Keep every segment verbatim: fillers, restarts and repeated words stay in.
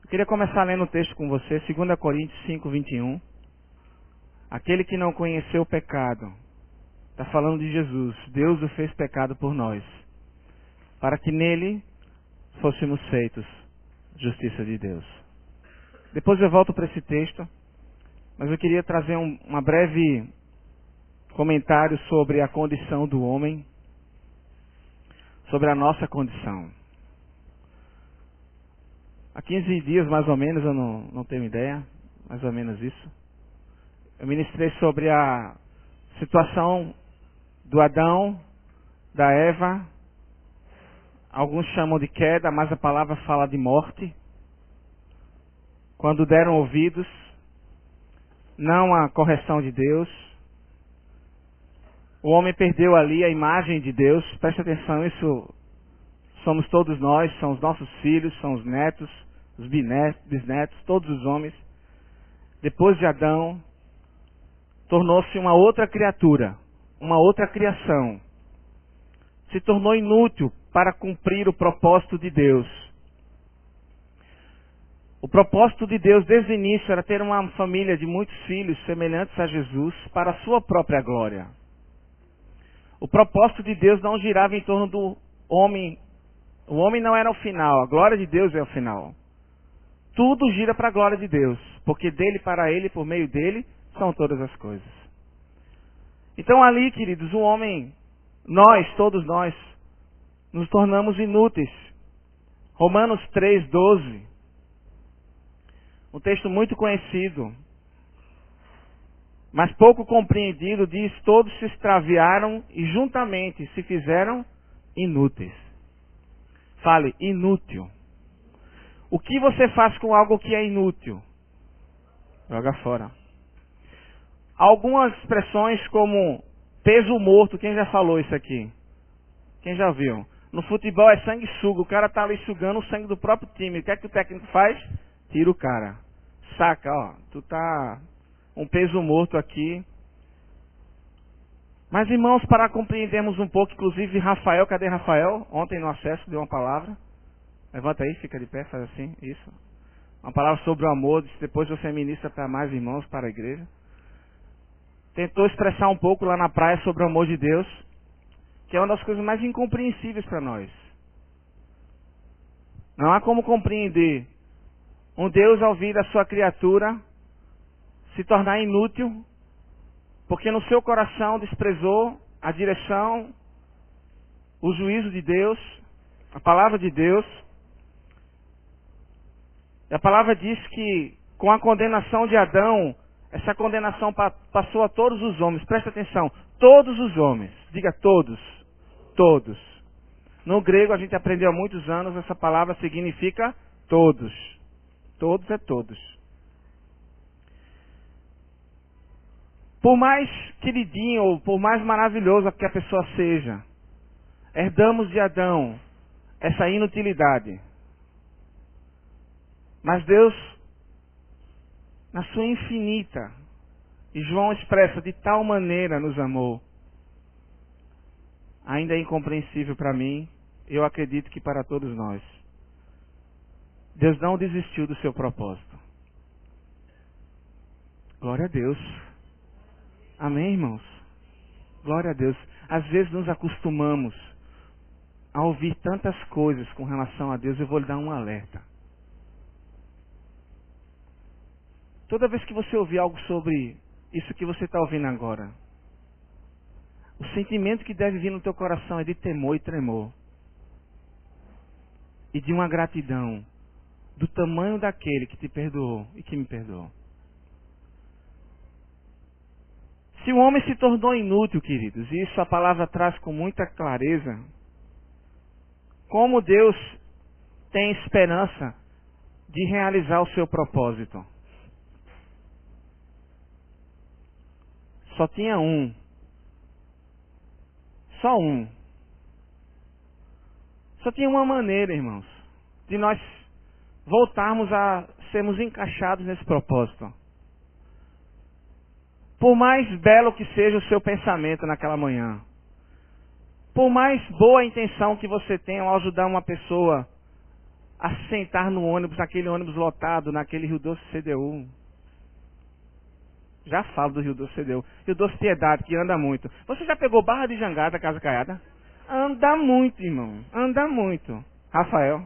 Eu queria começar lendo o texto com você, dois Coríntios cinco, vinte e um. Aquele que não conheceu o pecado, está falando de Jesus. Deus o fez pecado por nós, para que nele fôssemos feitos justiça de Deus. Depois eu volto para esse texto, mas eu queria trazer um uma breve comentário sobre a condição do homem, sobre a nossa condição. Há quinze dias, mais ou menos, eu não, não tenho ideia, mais ou menos isso, eu ministrei sobre a situação do Adão, da Eva. Alguns chamam de queda, mas a palavra fala de morte. Quando deram ouvidos, não à correção de Deus, o homem perdeu ali a imagem de Deus. Preste atenção, isso somos todos nós, são os nossos filhos, são os netos, os bisnetos, todos os homens. Depois de Adão, tornou-se uma outra criatura, uma outra criação. Se tornou inútil para cumprir o propósito de Deus. O propósito de Deus desde o início era ter uma família de muitos filhos semelhantes a Jesus para a sua própria glória. O propósito de Deus não girava em torno do homem. O homem não era o final, a glória de Deus é o final. Tudo gira para a glória de Deus, porque dele, para ele, por meio dele, são todas as coisas. Então ali, queridos, o homem, nós, todos nós, nos tornamos inúteis. Romanos três, doze. Um texto muito conhecido, mas pouco compreendido, diz: todos se extraviaram e juntamente se fizeram inúteis. Fale, inútil. O que você faz com algo que é inútil? Joga fora. Algumas expressões como peso morto, quem já falou isso aqui? Quem já viu? No futebol é sanguessuga, o cara está ali sugando o sangue do próprio time. O que é que o técnico faz? Tira o cara. Saca, ó, tu tá um peso morto aqui. Mas, irmãos, para compreendermos um pouco, inclusive Rafael, cadê Rafael? Ontem no acesso deu uma palavra. Levanta aí, fica de pé, faz assim, isso. Uma palavra sobre o amor, depois você ministra para mais irmãos, para a igreja. Tentou expressar um pouco lá na praia sobre o amor de Deus, que é uma das coisas mais incompreensíveis para nós. Não há como compreender um Deus ao vir da sua criatura se tornar inútil, porque no seu coração desprezou a direção, o juízo de Deus, a palavra de Deus. E a palavra diz que com a condenação de Adão, essa condenação pa- passou a todos os homens. Presta atenção, todos os homens. Diga todos. Todos. No grego a gente aprendeu há muitos anos, essa palavra significa todos. Todos é todos. Por mais queridinho ou por mais maravilhoso que a pessoa seja, herdamos de Adão essa inutilidade. Mas Deus, na sua infinita, e João expressa, de tal maneira nos amou, ainda é incompreensível para mim, eu acredito que para todos nós. Deus não desistiu do seu propósito. Glória a Deus. Amém, irmãos? Glória a Deus. Às vezes nos acostumamos a ouvir tantas coisas com relação a Deus. Eu vou lhe dar um alerta. Toda vez que você ouvir algo sobre isso que você está ouvindo agora, o sentimento que deve vir no teu coração é de temor e tremor. E de uma gratidão do tamanho daquele que te perdoou e que me perdoou. Se o homem se tornou inútil, queridos, e isso a palavra traz com muita clareza, como Deus tem esperança de realizar o seu propósito? Só tinha um. Só um. Só tinha uma maneira, irmãos, de nós voltarmos a sermos encaixados nesse propósito. Por mais belo que seja o seu pensamento naquela manhã, por mais boa intenção que você tenha ao ajudar uma pessoa a sentar no ônibus, naquele ônibus lotado, naquele Rio Doce C D U. Já falo do Rio Doce C D U. Rio Doce Piedade, que anda muito. Você já pegou Barra de Jangada, Casa Caiada? Anda muito, irmão. Anda muito. Rafael.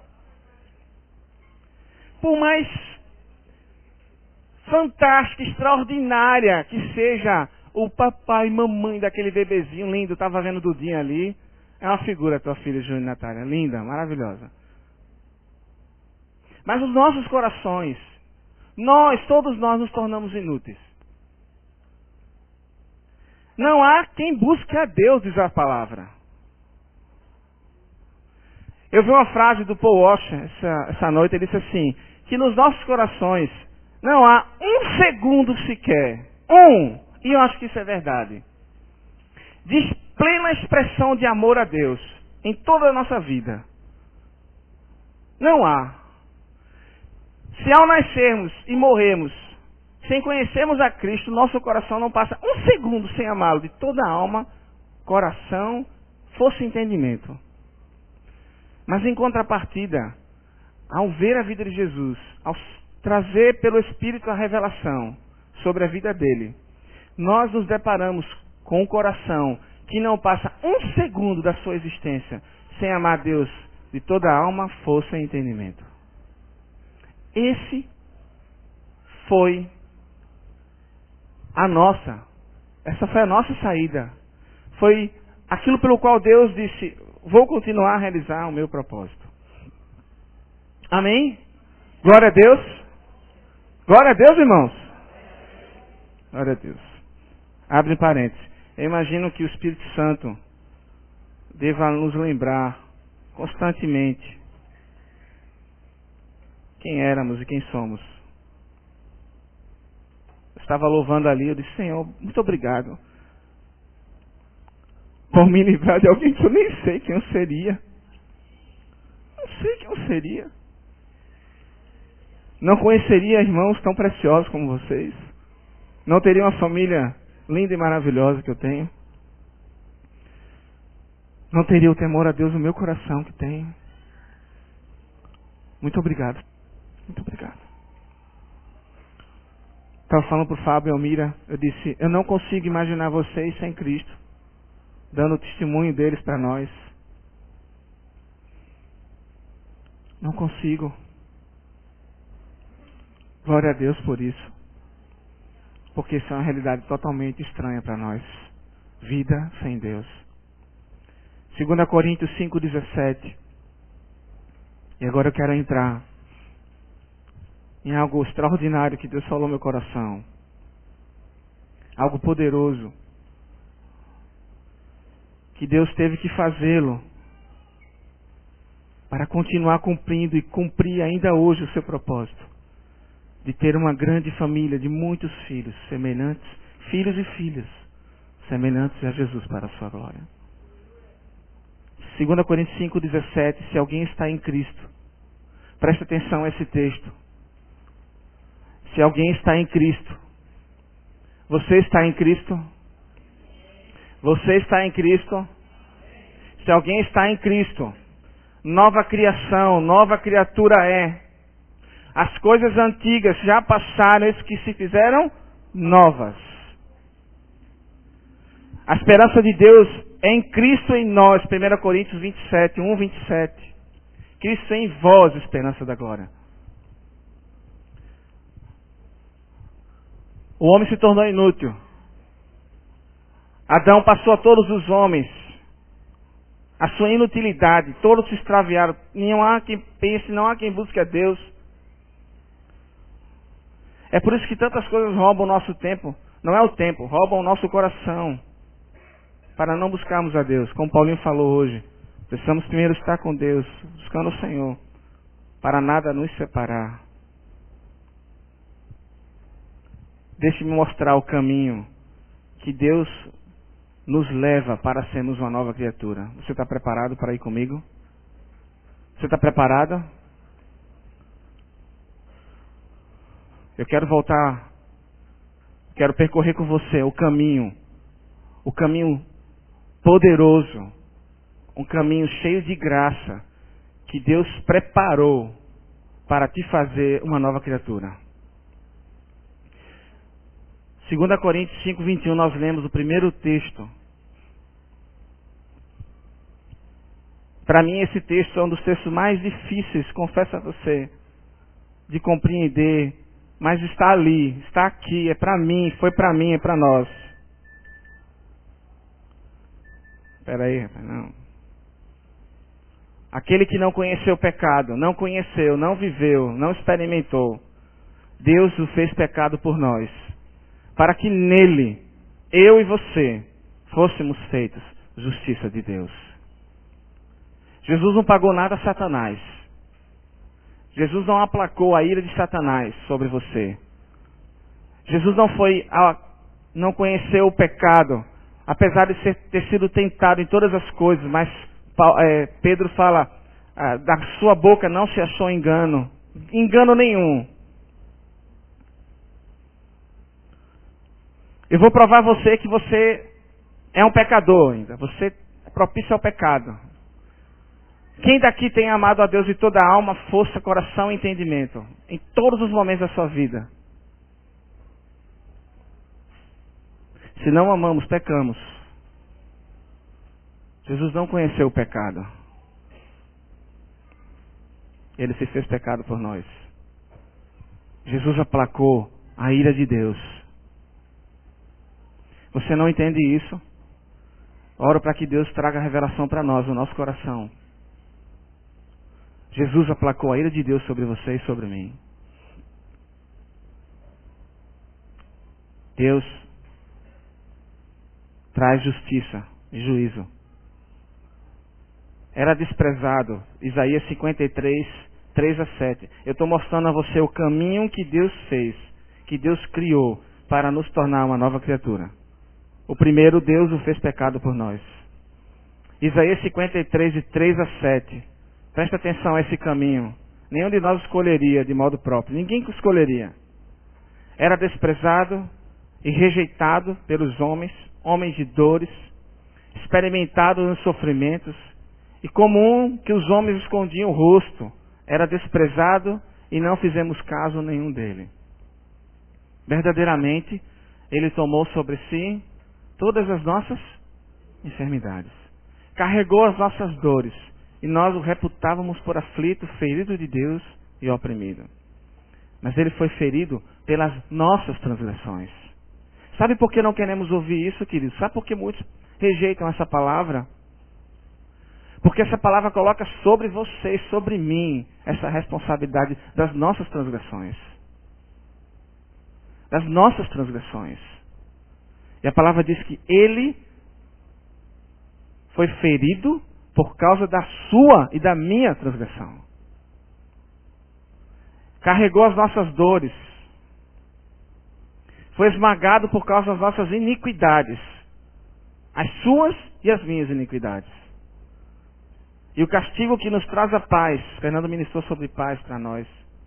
Por mais fantástica, extraordinária que seja o papai e mamãe daquele bebezinho lindo, estava vendo o Dudinho ali. É uma figura, tua filha, Júnior Natália. Linda, maravilhosa. Mas os nossos corações, nós, todos nós, nos tornamos inúteis. Não há quem busque a Deus, diz a palavra. Eu vi uma frase do Paul Washer essa, essa noite, ele disse assim, que nos nossos corações não há um segundo sequer, um, e eu acho que isso é verdade, de plena expressão de amor a Deus em toda a nossa vida. Não há. Se ao nascermos e morrermos sem conhecermos a Cristo, nosso coração não passa um segundo sem amá-lo de toda a alma, coração, força e entendimento. Mas em contrapartida, ao ver a vida de Jesus, ao trazer pelo Espírito a revelação sobre a vida dele, nós nos deparamos com um coração que não passa um segundo da sua existência sem amar a Deus de toda a alma, força e entendimento. Esse foi a nossa, essa foi a nossa saída. Foi aquilo pelo qual Deus disse, vou continuar a realizar o meu propósito. Amém? Glória a Deus. Glória a Deus, irmãos. Glória a Deus. Abre parênteses. Eu imagino que o Espírito Santo deva nos lembrar constantemente quem éramos e quem somos. Eu estava louvando ali, eu disse, Senhor, muito obrigado por me livrar de alguém que eu nem sei quem eu seria. Não sei quem eu seria. Não conheceria irmãos tão preciosos como vocês. Não teria uma família linda e maravilhosa que eu tenho. Não teria o temor a Deus no meu coração que tenho. Muito obrigado. Muito obrigado. Estava falando para o Fábio e Almira, eu disse, eu não consigo imaginar vocês sem Cristo, dando o testemunho deles para nós. Não consigo. Glória a Deus por isso. Porque isso é uma realidade totalmente estranha para nós. Vida sem Deus. dois Coríntios cinco, dezessete. E agora eu quero entrar em algo extraordinário que Deus falou no meu coração. Algo poderoso. Que Deus teve que fazê-lo para continuar cumprindo e cumprir ainda hoje o seu propósito. De ter uma grande família de muitos filhos semelhantes, filhos e filhas, semelhantes a Jesus para a sua glória. dois Coríntios cinco, dezessete, se alguém está em Cristo, presta atenção a esse texto. Se alguém está em Cristo, você está em Cristo? Você está em Cristo? Se alguém está em Cristo, nova criação, nova criatura é. As coisas antigas já passaram, eis que se fizeram novas. A esperança de Deus é em Cristo em nós, primeira Coríntios vinte e sete, um, vinte e sete. Cristo em vós, esperança da glória. O homem se tornou inútil. Adão passou a todos os homens a sua inutilidade. Todos se extraviaram. Não há quem pense, não há quem busque a Deus. É por isso que tantas coisas roubam o nosso tempo. Não é o tempo, roubam o nosso coração. Para não buscarmos a Deus. Como Paulinho falou hoje. Precisamos primeiro estar com Deus, buscando o Senhor. Para nada nos separar. Deixe-me mostrar o caminho que Deus nos leva para sermos uma nova criatura. Você está preparado para ir comigo? Você está preparado? Eu quero voltar, quero percorrer com você o caminho, o caminho poderoso, um caminho cheio de graça que Deus preparou para te fazer uma nova criatura. dois Coríntios cinco, vinte e um, nós lemos o primeiro texto. Para mim, esse texto é um dos textos mais difíceis, confesso a você, de compreender, mas está ali, está aqui, é para mim, foi para mim, é para nós. Espera aí, rapaz, não. Aquele que não conheceu o pecado, não conheceu, não viveu, não experimentou, Deus o fez pecado por nós, para que nele, eu e você, fôssemos feitos justiça de Deus. Jesus não pagou nada a Satanás. Jesus não aplacou a ira de Satanás sobre você. Jesus não foi, não conheceu o pecado, apesar de ser, ter sido tentado em todas as coisas, mas é, Pedro fala, ah, da sua boca não se achou engano, engano nenhum. Eu vou provar a você que você é um pecador ainda, você é propício ao pecado. Quem daqui tem amado a Deus de toda a alma, força, coração e entendimento? Em todos os momentos da sua vida. Se não amamos, pecamos. Jesus não conheceu o pecado. Ele se fez pecado por nós. Jesus aplacou a ira de Deus. Você não entende isso? Oro para que Deus traga a revelação para nós, no nosso coração. Jesus aplacou a ira de Deus sobre você e sobre mim. Deus traz justiça e juízo. Era desprezado. Isaías cinquenta e três, três a sete. Eu estou mostrando a você o caminho que Deus fez, que Deus criou para nos tornar uma nova criatura. O primeiro, Deus o fez pecado por nós. Isaías cinquenta e três, de três a sete. Presta atenção a esse caminho. Nenhum de nós escolheria de modo próprio. Ninguém escolheria. Era desprezado e rejeitado pelos homens, homens de dores, experimentado nos sofrimentos, e como um que os homens escondiam o rosto, era desprezado e não fizemos caso nenhum dele. Verdadeiramente, ele tomou sobre si todas as nossas enfermidades. Carregou as nossas dores. E nós o reputávamos por aflito, ferido de Deus e oprimido. Mas ele foi ferido pelas nossas transgressões. Sabe por que não queremos ouvir isso, queridos? Sabe por que muitos rejeitam essa palavra? Porque essa palavra coloca sobre você e sobre mim essa responsabilidade das nossas transgressões. Das nossas transgressões. E a palavra diz que ele foi ferido por causa da sua e da minha transgressão. Carregou as nossas dores. Foi esmagado por causa das nossas iniquidades. As suas e as minhas iniquidades. E o castigo que nos traz a paz, Fernando ministrou sobre paz para nós.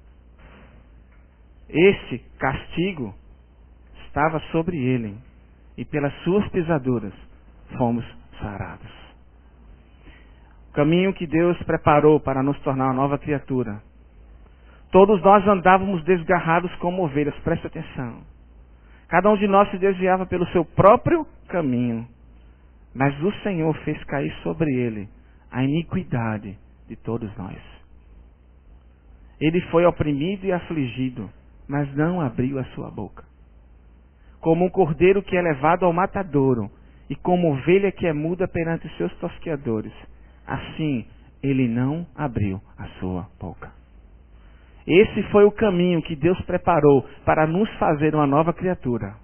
Esse castigo estava sobre ele. E pelas suas pisaduras fomos sarados. Caminho que Deus preparou para nos tornar uma nova criatura. Todos nós andávamos desgarrados como ovelhas, presta atenção. Cada um de nós se desviava pelo seu próprio caminho, mas o Senhor fez cair sobre ele a iniquidade de todos nós. Ele foi oprimido e afligido, mas não abriu a sua boca. Como um cordeiro que é levado ao matadouro, e como ovelha que é muda perante os seus tosqueadores, assim, ele não abriu a sua boca. Esse foi o caminho que Deus preparou para nos fazer uma nova criatura.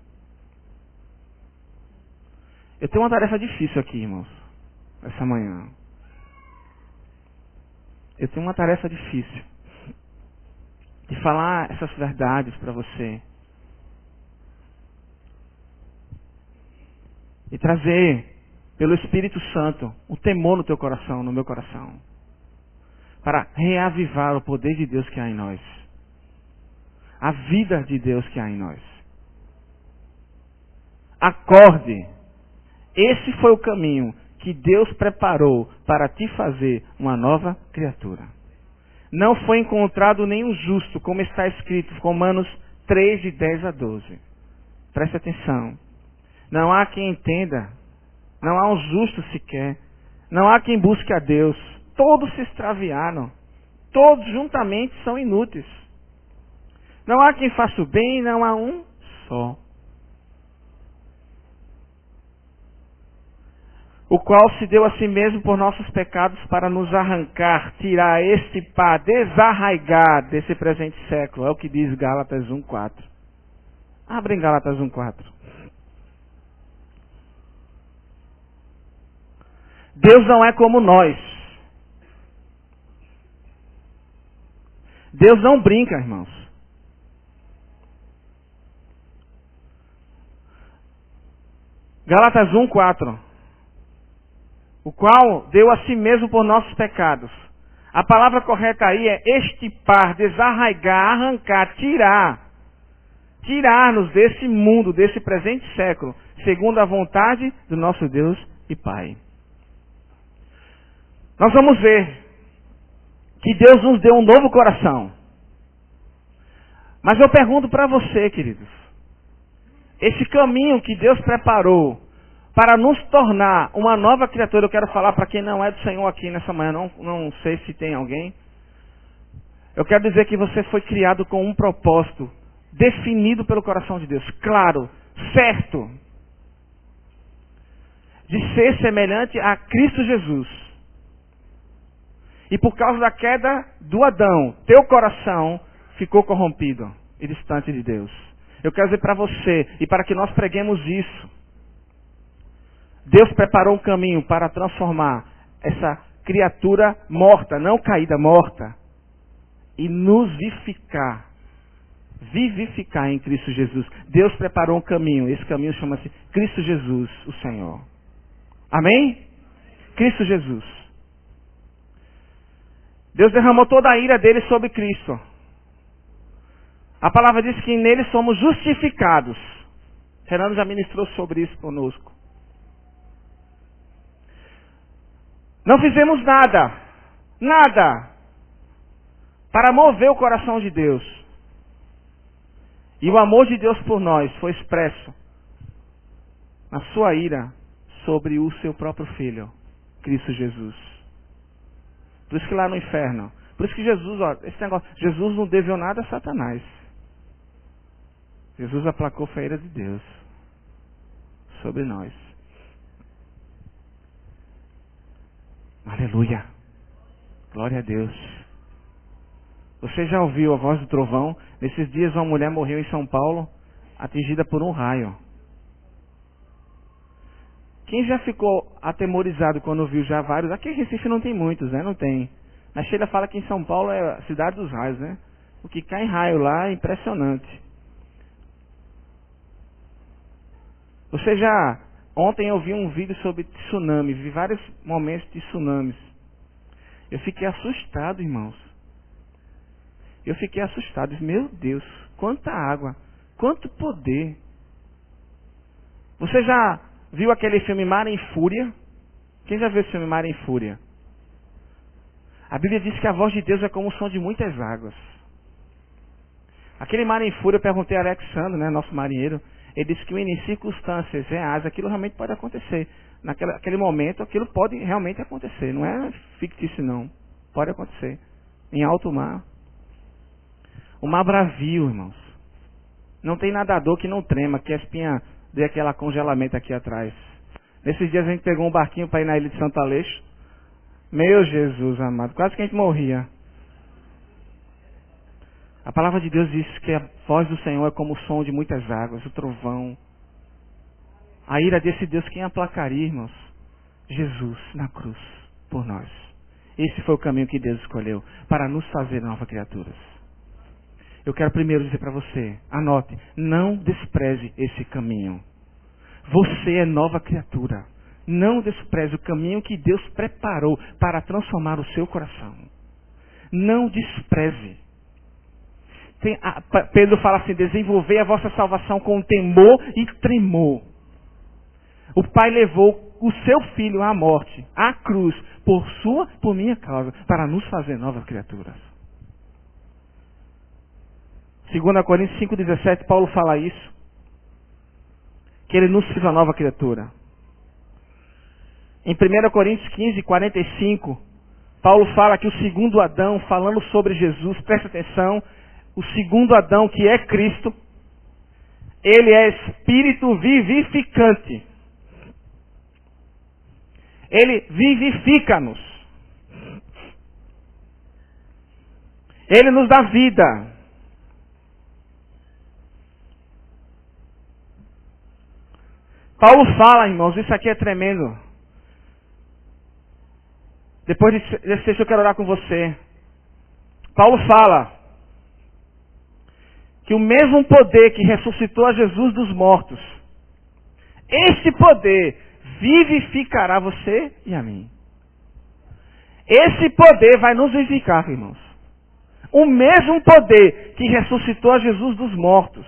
Eu tenho uma tarefa difícil aqui, irmãos, essa manhã. Eu tenho uma tarefa difícil de falar essas verdades para você. E trazer pelo Espírito Santo o temor no teu coração, no meu coração, para reavivar o poder de Deus que há em nós, a vida de Deus que há em nós. Acorde, esse foi o caminho que Deus preparou para te fazer uma nova criatura. Não foi encontrado nenhum justo, como está escrito, Romanos três, de dez a doze. Preste atenção. Não há quem entenda. Não há um justo sequer. Não há quem busque a Deus. Todos se extraviaram. Todos juntamente são inúteis. Não há quem faça o bem, não há um só. O qual se deu a si mesmo por nossos pecados para nos arrancar, tirar, extirpar, desarraigar desse presente século. É o que diz Gálatas um, quatro. Abre em Gálatas um, quatro. Deus não é como nós. Deus não brinca, irmãos. Gálatas um, quatro. O qual deu a si mesmo por nossos pecados. A palavra correta aí é extirpar, desarraigar, arrancar, tirar. Tirar-nos desse mundo, desse presente século, segundo a vontade do nosso Deus e Pai. Nós vamos ver que Deus nos deu um novo coração. Mas eu pergunto para você, queridos, esse caminho que Deus preparou para nos tornar uma nova criatura, eu quero falar para quem não é do Senhor aqui nessa manhã, não, não sei se tem alguém. Eu quero dizer que você foi criado com um propósito definido pelo coração de Deus, claro, certo, de ser semelhante a Cristo Jesus. E por causa da queda do Adão, teu coração ficou corrompido e distante de Deus. Eu quero dizer para você e para que nós preguemos isso. Deus preparou um caminho para transformar essa criatura morta, não caída, morta, e nos vivificar, vivificar em Cristo Jesus. Deus preparou um caminho, esse caminho chama-se Cristo Jesus, o Senhor. Amém? Cristo Jesus. Deus derramou toda a ira dele sobre Cristo. A palavra diz que nele somos justificados. Fernando já ministrou sobre isso conosco. Não fizemos nada, nada, para mover o coração de Deus. E o amor de Deus por nós foi expresso na sua ira sobre o seu próprio Filho, Cristo Jesus. Por isso que lá no inferno, por isso que Jesus, ó, esse negócio, Jesus não deveu nada a Satanás. Jesus aplacou a ira de Deus sobre nós. Aleluia. Glória a Deus. Você já ouviu a voz do trovão? Nesses dias uma mulher morreu em São Paulo, atingida por um raio. Quem já ficou atemorizado quando viu já vários? Aqui em Recife não tem muitos, né? Não tem. A Sheila fala que em São Paulo é a cidade dos raios, né? O que cai em raio lá é impressionante. Você já... Ontem eu vi um vídeo sobre tsunami, vi vários momentos de tsunamis. Eu fiquei assustado, irmãos. Eu fiquei assustado. Meu Deus, quanta água, quanto poder. Você já viu aquele filme Mar em Fúria? Quem já viu esse filme Mar em Fúria? A Bíblia diz que a voz de Deus é como o som de muitas águas. Aquele Mar em Fúria, eu perguntei a Alexandre, né, nosso marinheiro. Ele disse que em circunstâncias reais aquilo realmente pode acontecer. Naquele aquele momento aquilo pode realmente acontecer. Não é fictício não. Pode acontecer. Em alto mar. O mar bravio, irmãos. Não tem nadador que não trema, que a espinha dê aquele congelamento aqui atrás. Nesses dias a gente pegou um barquinho para ir na ilha de Santo Aleixo. Meu Jesus amado, quase que a gente morria. A palavra de Deus diz que a voz do Senhor é como o som de muitas águas, o trovão. A ira desse Deus, quem aplacaria, irmãos? Jesus na cruz, por nós. Esse foi o caminho que Deus escolheu, para nos fazer novas criaturas. Eu quero primeiro dizer para você, anote, não despreze esse caminho. Você é nova criatura. Não despreze o caminho que Deus preparou para transformar o seu coração. Não despreze. Tem, a, Pedro fala assim, desenvolver a vossa salvação com temor e tremor. O Pai levou o seu Filho à morte, à cruz, por sua, por minha causa, para nos fazer novas criaturas. segunda Coríntios cinco, dezessete, Paulo fala isso. Que ele nos fez uma nova criatura. Em primeira Coríntios quinze, quarenta e cinco, Paulo fala que o segundo Adão, falando sobre Jesus, presta atenção, o segundo Adão, que é Cristo, ele é espírito vivificante. Ele vivifica-nos. Ele nos dá vida. Paulo fala, irmãos, isso aqui é tremendo. Depois desse texto eu quero orar com você. Paulo fala que o mesmo poder que ressuscitou a Jesus dos mortos, este poder vivificará você e a mim. Esse poder vai nos vivificar, irmãos. O mesmo poder que ressuscitou a Jesus dos mortos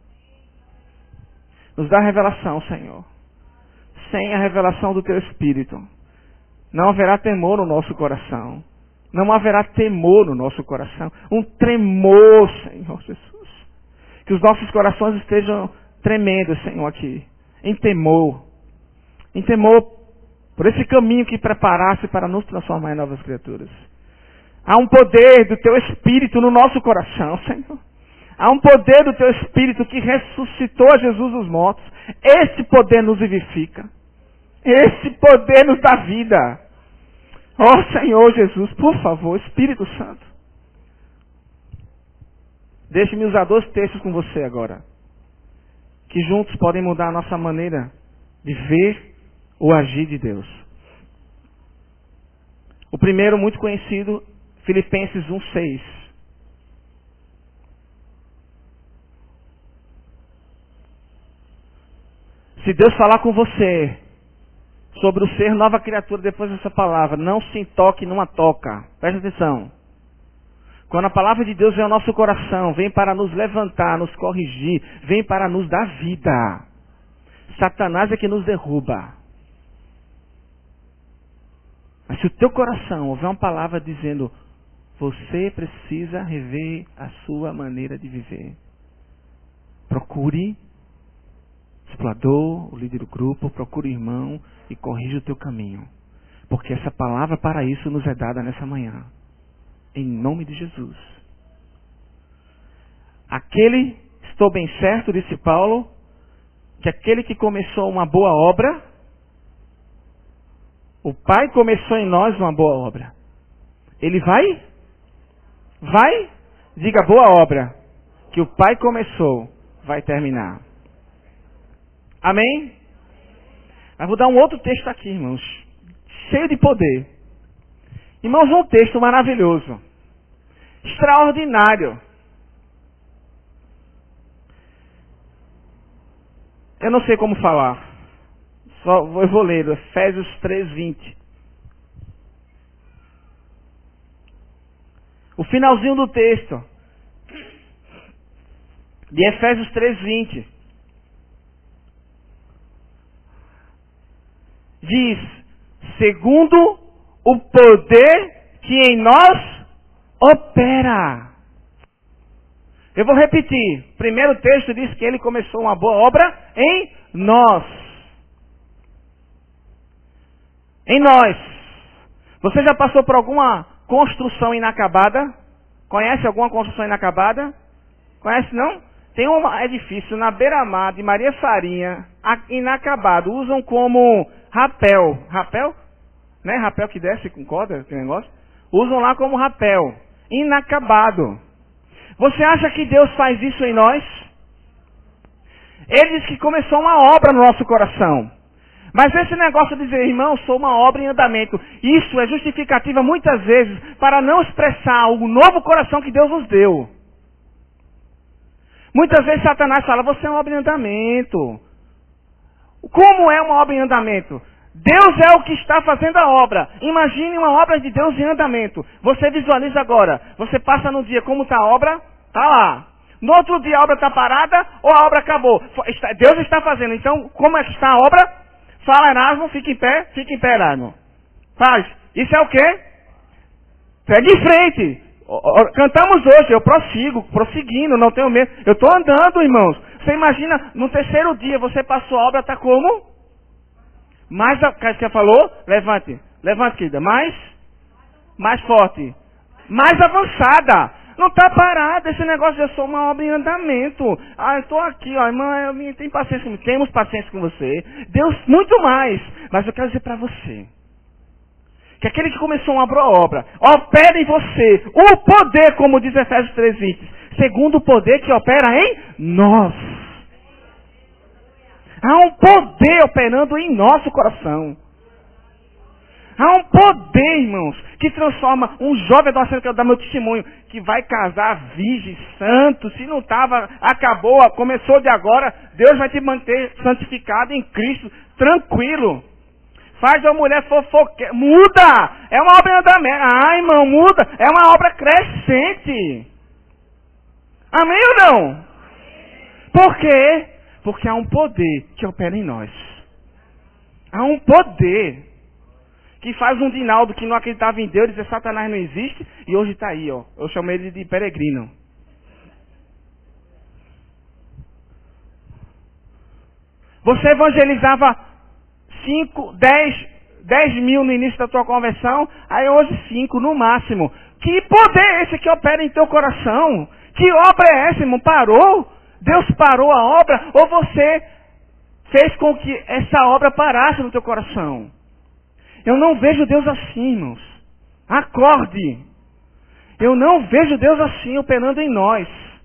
nos dá revelação, Senhor. Sem a revelação do Teu Espírito, não haverá temor no nosso coração. Não haverá temor no nosso coração. Um tremor, Senhor Jesus. Que os nossos corações estejam tremendo, Senhor, aqui. Em temor. Em temor por esse caminho que preparasse para nos transformar em novas criaturas. Há um poder do Teu Espírito no nosso coração, Senhor. Há um poder do Teu Espírito que ressuscitou a Jesus dos mortos. Esse poder nos vivifica. Esse poder nos dá vida. Ó oh, Senhor Jesus, por favor, Espírito Santo. Deixe-me usar dois textos com você agora. Que juntos podem mudar a nossa maneira de ver o agir de Deus. O primeiro, muito conhecido, Filipenses um, seis. Se Deus falar com você sobre o ser nova criatura depois dessa palavra, não se toque numa toca. Presta atenção. Quando a palavra de Deus vem ao nosso coração, vem para nos levantar, nos corrigir, vem para nos dar vida. Satanás é que nos derruba. Mas se o teu coração houver uma palavra dizendo, você precisa rever a sua maneira de viver. Procure o explorador, o líder do grupo, procure o irmão e corrija o teu caminho. Porque essa palavra para isso nos é dada nessa manhã. Em nome de Jesus. Aquele, estou bem certo, disse Paulo, que aquele que começou uma boa obra, o Pai começou em nós uma boa obra. Ele vai? Vai? Diga boa obra. Que o Pai começou, vai terminar. Amém? Mas vou dar um outro texto aqui, irmãos. Cheio de poder. Irmãos, um texto maravilhoso. Extraordinário. Eu não sei como falar. Só eu vou ler. Efésios três, vinte. O finalzinho do texto. De Efésios três, vinte. Diz, segundo o poder que em nós opera. Eu vou repetir. Primeiro texto diz que ele começou uma boa obra em nós. Em nós. Você já passou por alguma construção inacabada? Conhece alguma construção inacabada? Conhece não? Tem um edifício na beira-mar de Maria Farinha, inacabado. Usam como rapel. Rapel? Né? Rapel que desce com corda, aquele negócio. Usam lá como rapel. Inacabado. Você acha que Deus faz isso em nós? Ele diz que começou uma obra no nosso coração. Mas esse negócio de dizer, irmão, sou uma obra em andamento, isso é justificativa muitas vezes para não expressar o novo coração que Deus nos deu. Muitas vezes Satanás fala, você é uma obra em andamento. Como é uma obra em andamento? Deus é o que está fazendo a obra. Imagine uma obra de Deus em andamento. Você visualiza agora. Você passa no dia como está a obra? Está lá. No outro dia a obra está parada ou a obra acabou? Deus está fazendo. Então, como é que está a obra? Fala, Erasmo, fica em pé. Fica em pé, Erasmo. Faz. Isso é o quê? Segue em frente. Cantamos hoje, eu prossigo, prosseguindo, não tenho medo. Eu estou andando, irmãos. Você imagina, no terceiro dia, você passou a obra, está como? Mais, a, que você falou? Levante, levante, querida. Mais, mais forte. Mais avançada. Não está parada, esse negócio, eu sou uma obra em andamento. Ah, eu estou aqui, ó, irmã, eu tenho paciência comigo. Temos paciência com você. Deus, muito mais. Mas eu quero dizer para você, que aquele que começou uma boa obra, opera em você o poder, como diz Efésios três, vinte, segundo o poder que opera em nós. Há um poder operando em nosso coração. Há um poder, irmãos, que transforma um jovem adolescente, que eu dar meu testemunho, que vai casar virgem, santo, se não estava, acabou, começou de agora, Deus vai te manter santificado em Cristo, tranquilo. Faz uma mulher fofoqueira, muda, é uma obra em andamento. Ah, irmão, muda, é uma obra crescente. Amém ou não? Por quê? Porque há um poder que opera em nós. Há um poder que faz um Dinaldo que não acreditava em Deus dizer Satanás não existe, e hoje está aí, ó. Eu chamo ele de peregrino. Você evangelizava cinco, dez, dez mil no início da tua conversão, aí hoje cinco no máximo. Que poder é esse que opera em teu coração? Que obra é essa, irmão? Parou? Deus parou a obra, ou você fez com que essa obra parasse no teu coração? Eu não vejo Deus assim, irmãos. Acorde. Eu não vejo Deus assim operando em nós.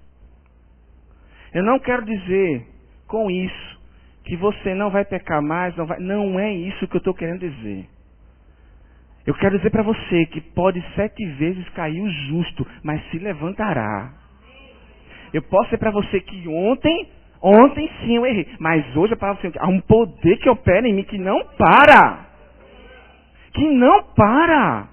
Eu não quero dizer com isso que você não vai pecar mais, não vai. Não é isso que eu estou querendo dizer. Eu quero dizer para você que pode sete vezes cair o justo, mas se levantará. Eu posso dizer para você que ontem, ontem sim eu errei, mas hoje eu falo assim, há um poder que opera em mim que não para. Que não para.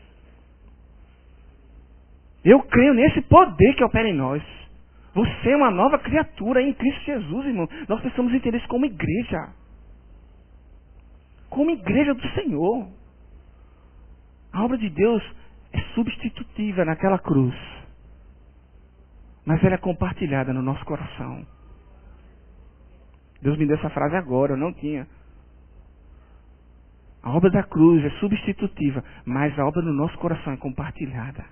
Eu creio nesse poder que opera em nós. Você é uma nova criatura em Cristo Jesus, irmão. Nós precisamos entender isso como igreja. Como igreja do Senhor. A obra de Deus é substitutiva naquela cruz. Mas ela é compartilhada no nosso coração. Deus me deu essa frase agora, eu não tinha. A obra da cruz é substitutiva, mas a obra no nosso coração é compartilhada.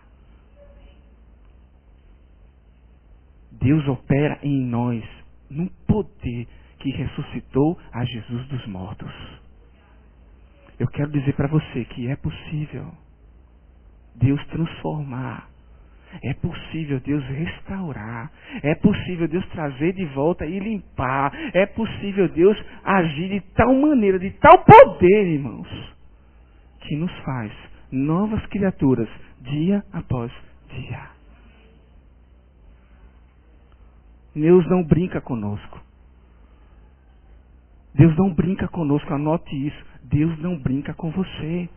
Deus opera em nós no poder que ressuscitou a Jesus dos mortos. Eu quero dizer para você que é possível Deus transformar. É possível Deus restaurar. É possível Deus trazer de volta e limpar. É possível Deus agir de tal maneira, de tal poder, irmãos, que nos faz novas criaturas dia após dia. Deus não brinca conosco. Deus não brinca conosco, anote isso. Deus não brinca com você.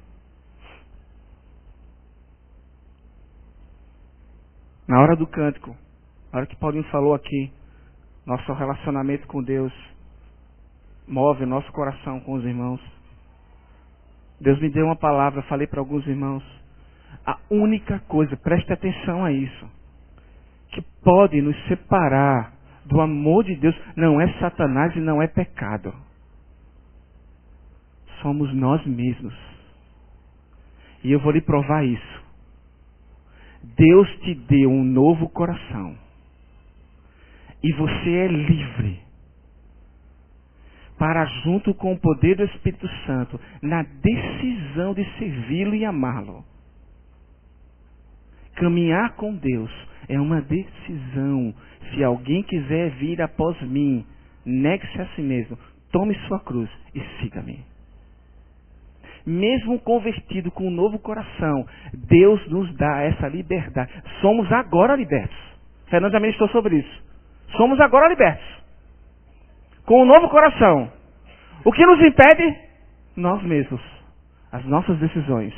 Na hora do cântico, na hora que Paulinho falou aqui, nosso relacionamento com Deus move o nosso coração com os irmãos. Deus me deu uma palavra, falei para alguns irmãos. A única coisa, preste atenção a isso, que pode nos separar do amor de Deus, não é Satanás e não é pecado. Somos nós mesmos. E eu vou lhe provar isso. Deus te deu um novo coração. E você é livre para, junto com o poder do Espírito Santo, na decisão de servi-lo e amá-lo. Caminhar com Deus é uma decisão. Se alguém quiser vir após mim, negue-se a si mesmo, tome sua cruz e siga-me. Mesmo convertido com um novo coração, Deus nos dá essa liberdade. Somos agora libertos. Fernando já ministrou sobre isso. Somos agora libertos. Com um novo coração. O que nos impede? Nós mesmos. As nossas decisões.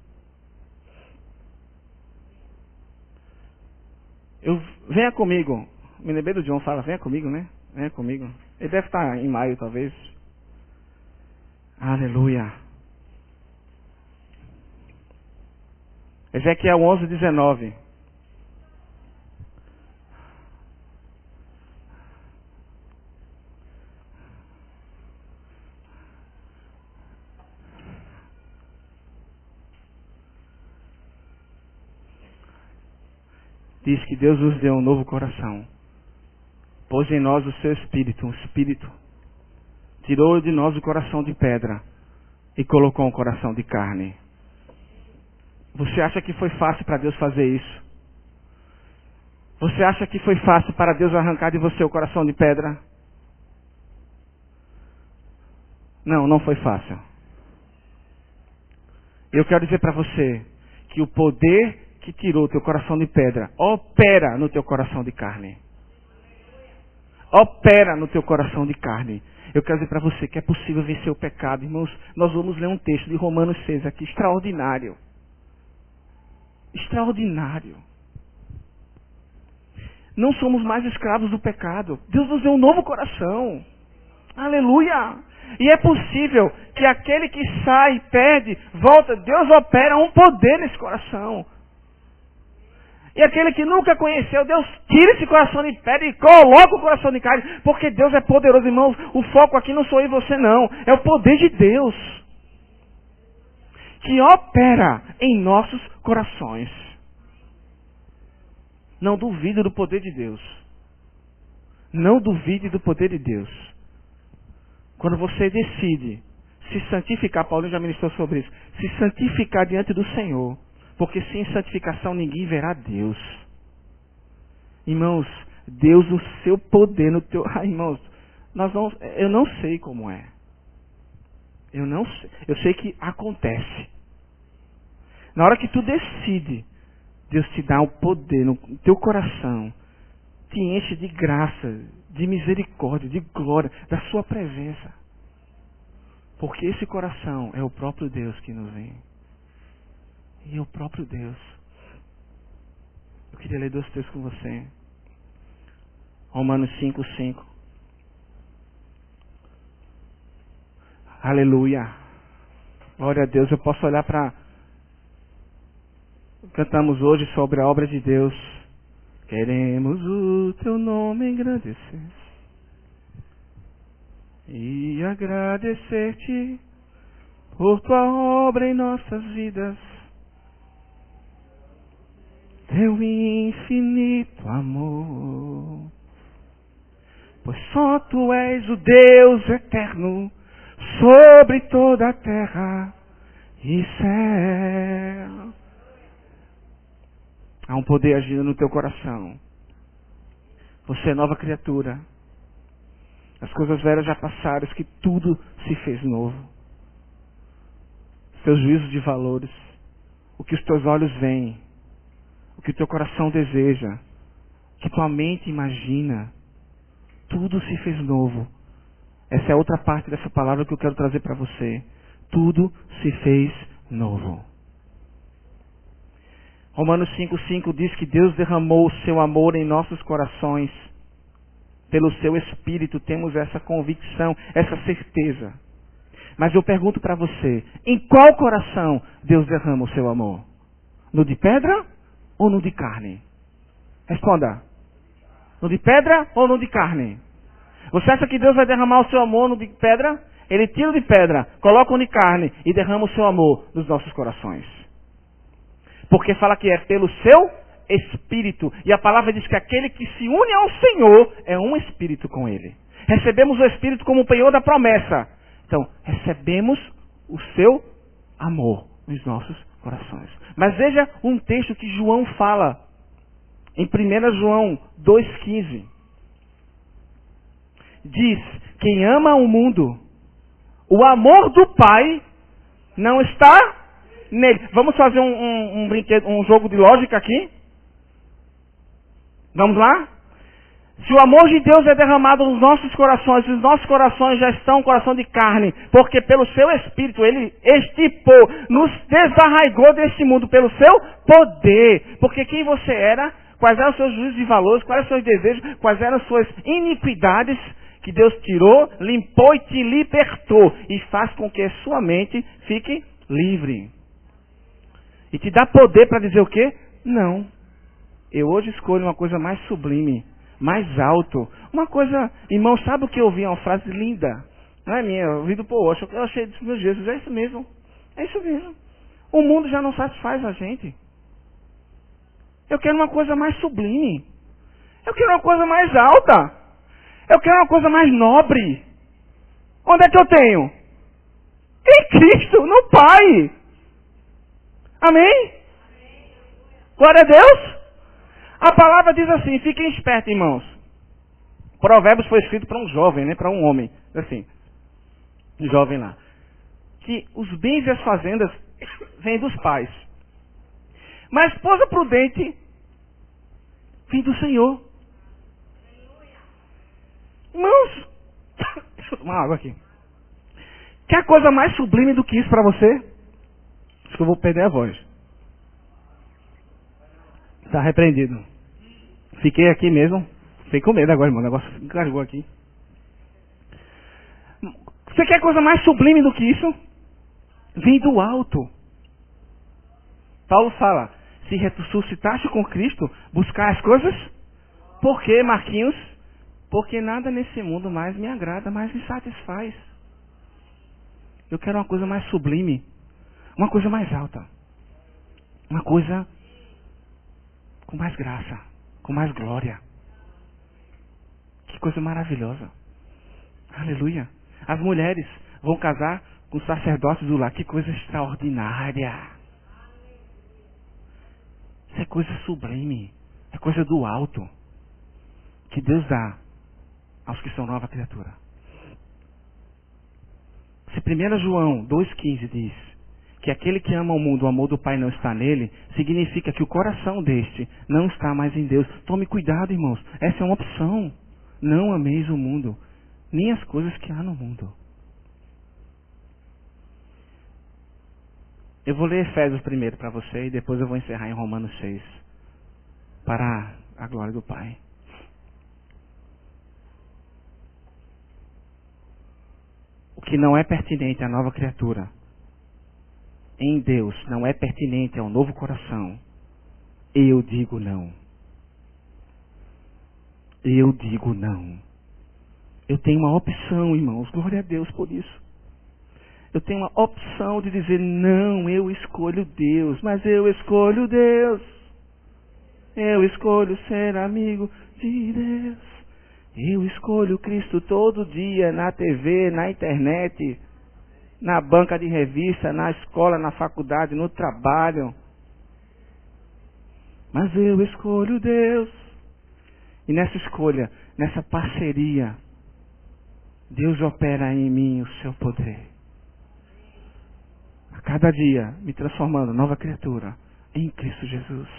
Eu, venha comigo. Me lembrei do John, fala, venha comigo, né? Venha comigo. Ele deve estar em maio, talvez. Aleluia. Ezequiel onze, dezenove. diz que Deus nos deu um novo coração. Pôs em nós o seu espírito, um espírito. Tirou de nós o coração de pedra e colocou um coração de carne. Você acha que foi fácil para Deus fazer isso? Você acha que foi fácil para Deus arrancar de você o coração de pedra? Não, não foi fácil. Eu quero dizer para você que o poder que tirou o teu coração de pedra opera no teu coração de carne. Opera no teu coração de carne. Eu quero dizer para você que é possível vencer o pecado. Irmãos, nós vamos ler um texto de Romanos seis aqui, extraordinário. Extraordinário. Não somos mais escravos do pecado. Deus nos deu um novo coração. Aleluia! E é possível que aquele que sai, perde, volta, Deus opera um poder nesse coração. E aquele que nunca conheceu, Deus tira esse coração de pedra e coloca o coração de carne, porque Deus é poderoso, irmãos. O foco aqui não sou eu e você, não. É o poder de Deus que opera em nossos corações. Não duvide do poder de Deus. Não duvide do poder de Deus. Quando você decide se santificar, Paulo já ministrou sobre isso, se santificar diante do Senhor, porque sem santificação ninguém verá Deus. Irmãos, Deus, o seu poder no teu... Ah, irmãos, nós não, eu não sei como é. Eu não sei. Eu sei que acontece. Na hora que tu decide, Deus te dá o poder no teu coração, te enche de graça, de misericórdia, de glória, da sua presença. Porque esse coração é o próprio Deus que nos vem. E é o próprio Deus. Eu queria ler dois textos com você. Romanos cinco, cinco. Aleluia. Glória a Deus. Eu posso olhar para... Cantamos hoje sobre a obra de Deus. Queremos o teu nome engrandecer e agradecer-te por tua obra em nossas vidas, teu infinito amor. Pois só tu és o Deus eterno sobre toda a terra e céu. Há um poder agindo no teu coração. Você é nova criatura. As coisas velhas já passaram, que tudo se fez novo. Seus juízos de valores, o que os teus olhos veem, o que o teu coração deseja, o que tua mente imagina, tudo se fez novo. Essa é outra parte dessa palavra que eu quero trazer para você. Tudo se fez novo. Romanos cinco, cinco diz que Deus derramou o seu amor em nossos corações. Pelo seu Espírito temos essa convicção, essa certeza. Mas eu pergunto para você, em qual coração Deus derrama o seu amor? No de pedra ou no de carne? Responda. No de pedra ou no de carne? Você acha que Deus vai derramar o seu amor no de pedra? Ele tira o de pedra, coloca o de carne e derrama o seu amor nos nossos corações. Porque fala que é pelo seu Espírito. E a palavra diz que aquele que se une ao Senhor é um Espírito com Ele. Recebemos o Espírito como o penhor da promessa. Então, recebemos o seu amor nos nossos corações. Mas veja um texto que João fala. Em primeiro João dois, quinze. Diz, quem ama o mundo, o amor do Pai não está nele. Vamos fazer um, um, um brinquedo, um jogo de lógica aqui? Vamos lá? Se o amor de Deus é derramado nos nossos corações, os nossos corações já estão um coração de carne, porque pelo seu Espírito Ele estipou, nos desarraigou desse mundo pelo seu poder. Porque quem você era, quais eram os seus juízos de valores, quais eram os seus desejos, quais eram as suas iniquidades, que Deus tirou, limpou e te libertou. E faz com que a sua mente fique livre. E te dá poder para dizer o quê? Não. Eu hoje escolho uma coisa mais sublime, mais alto. Uma coisa, irmão, sabe o que eu ouvi? Uma frase linda. Não é minha, eu ouvi do Paul Washer. Eu achei dos meus Jesus, é isso mesmo. É isso mesmo. O mundo já não satisfaz a gente. Eu quero uma coisa mais sublime. Eu quero uma coisa mais alta. Eu quero uma coisa mais nobre. Onde é que eu tenho? Em Cristo, no Pai. Amém? Glória a Deus. A palavra diz assim, fiquem espertos, irmãos. Provérbios foi escrito para um jovem, né? Para um homem. Assim, um jovem lá. Que os bens e as fazendas vêm dos pais. Mas a esposa prudente vem do Senhor. Irmãos, uma água aqui. Quer coisa mais sublime do que isso para você? Acho que eu vou perder a voz. Está repreendido. Fiquei aqui mesmo. Fiquei com medo agora, irmão. O negócio encargou aqui. Você quer coisa mais sublime do que isso? Vem do alto. Paulo fala, se ressuscitaste com Cristo, buscar as coisas? Por quê, Marquinhos? Porque nada nesse mundo mais me agrada, mais me satisfaz. Eu quero uma coisa mais sublime, uma coisa mais alta, uma coisa com mais graça, com mais glória. Que coisa maravilhosa. Aleluia. As mulheres vão casar com sacerdotes do lar. Que coisa extraordinária. Isso é coisa sublime. É coisa do alto. Que Deus dá aos que são nova criatura. Se primeiro João dois quinze diz que aquele que ama o mundo, o amor do Pai não está nele, significa que o coração deste não está mais em Deus. Tome cuidado, irmãos. Essa é uma opção. Não ameis o mundo, nem as coisas que há no mundo. Eu vou ler Efésios primeiro para você e depois eu vou encerrar em Romanos seis. Para a glória do Pai. O que não é pertinente à nova criatura, em Deus, não é pertinente ao novo coração. Eu digo não. Eu digo não. Eu tenho uma opção, irmãos. Glória a Deus por isso. Eu tenho uma opção de dizer, não, eu escolho Deus. Mas eu escolho Deus. Eu escolho ser amigo de Deus. Eu escolho Cristo todo dia, na T V, na internet, na banca de revista, na escola, na faculdade, no trabalho. Mas eu escolho Deus. E nessa escolha, nessa parceria, Deus opera em mim o seu poder. A cada dia, me transformando nova criatura em Cristo Jesus.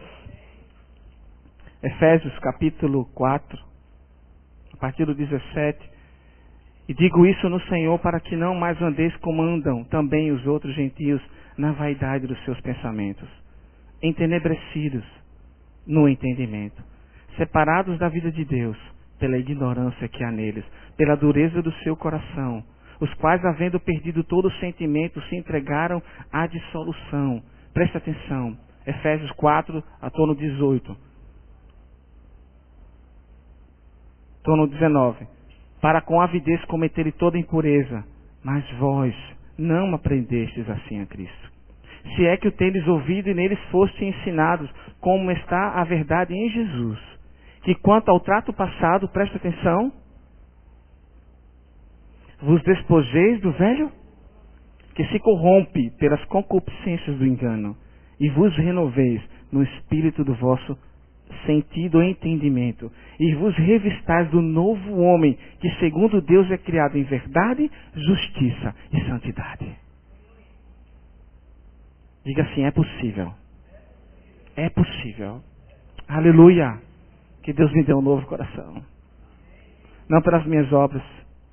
Efésios capítulo quatro, a partir do dezessete. E digo isso no Senhor para que não mais andeis como andam também os outros gentios na vaidade dos seus pensamentos, entenebrecidos no entendimento, separados da vida de Deus pela ignorância que há neles, pela dureza do seu coração, os quais, havendo perdido todo o sentimento, se entregaram à dissolução. Presta atenção, Efésios quatro, até no dezoito. Estou no dezenove. Para com avidez cometerem toda impureza, mas vós não aprendestes assim a Cristo. Se é que o tendes ouvido e neles fostes ensinados, como está a verdade em Jesus, que quanto ao trato passado, presta atenção, vos despojeis do velho, que se corrompe pelas concupiscências do engano, e vos renoveis no espírito do vosso sentido e entendimento, e vos revistais do novo homem, que segundo Deus é criado em verdade, justiça e santidade. Diga assim, é possível. É possível. Aleluia. Que Deus me dê um novo coração. Não pelas minhas obras,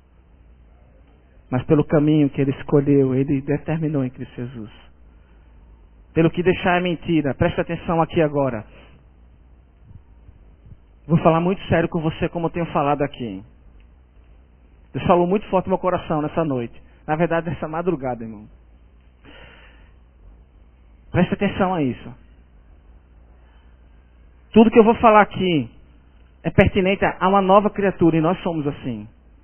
mas pelo caminho que Ele escolheu, Ele determinou em Cristo Jesus. Pelo que deixar é mentira. Presta atenção aqui agora. Vou falar muito sério com você, como eu tenho falado aqui. Deus falou muito forte no meu coração nessa noite. Na verdade, nessa madrugada, irmão. Presta atenção a isso. Tudo que eu vou falar aqui é pertinente a uma nova criatura, e nós somos assim.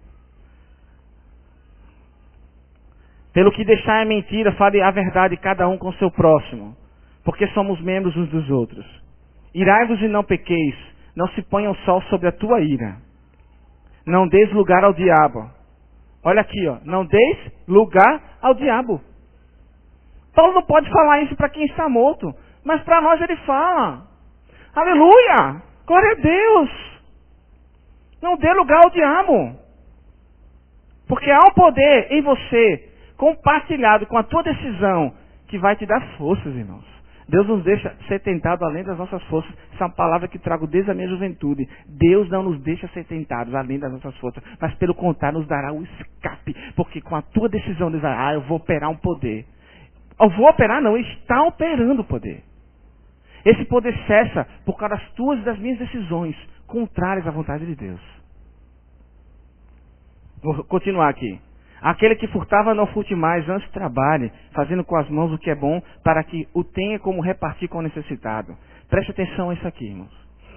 Pelo que deixar é mentira, fale a verdade cada um com o seu próximo, porque somos membros uns dos outros. Irai-vos e não pequeis, não se ponha o sol sobre a tua ira. Não deis lugar ao diabo. Olha aqui, ó, não deis lugar ao diabo. Paulo não pode falar isso para quem está morto, mas para nós ele fala. Aleluia! Glória a Deus! Não dê lugar ao diabo. Porque há um poder em você, compartilhado com a tua decisão, que vai te dar forças, irmãos. Deus nos deixa ser tentado além das nossas forças. Essa é uma palavra que trago desde a minha juventude. Deus não nos deixa ser tentados além das nossas forças, mas pelo contrário nos dará o escape. Porque com a tua decisão, Deus vai, ah, eu vou operar um poder. Eu vou operar não, está operando o poder. Esse poder cessa por causa das tuas e das minhas decisões, contrárias à vontade de Deus. Vou continuar aqui. Aquele que furtava não furte mais, antes trabalhe, fazendo com as mãos o que é bom, para que o tenha como repartir com o necessitado. Preste atenção a isso aqui, irmãos.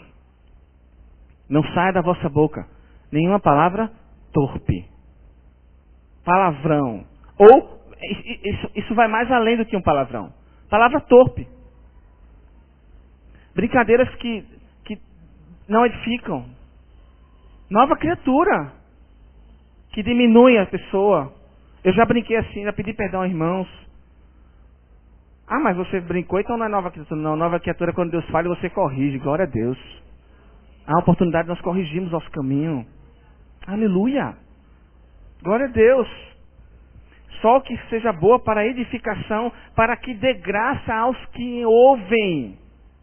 Não saia da vossa boca nenhuma palavra torpe, palavrão, ou isso, isso vai mais além do que um palavrão. Palavra torpe. Brincadeiras que, que não edificam. Nova criatura. Que diminuem a pessoa. Eu já brinquei assim, já pedi perdão aos irmãos. Ah, mas você brincou, então não é nova criatura. Não, nova criatura, quando Deus fala, você corrige. Glória a Deus. Há a oportunidade de nós corrigirmos nosso caminho. Aleluia. Glória a Deus. Só que seja boa para edificação, para que dê graça aos que ouvem.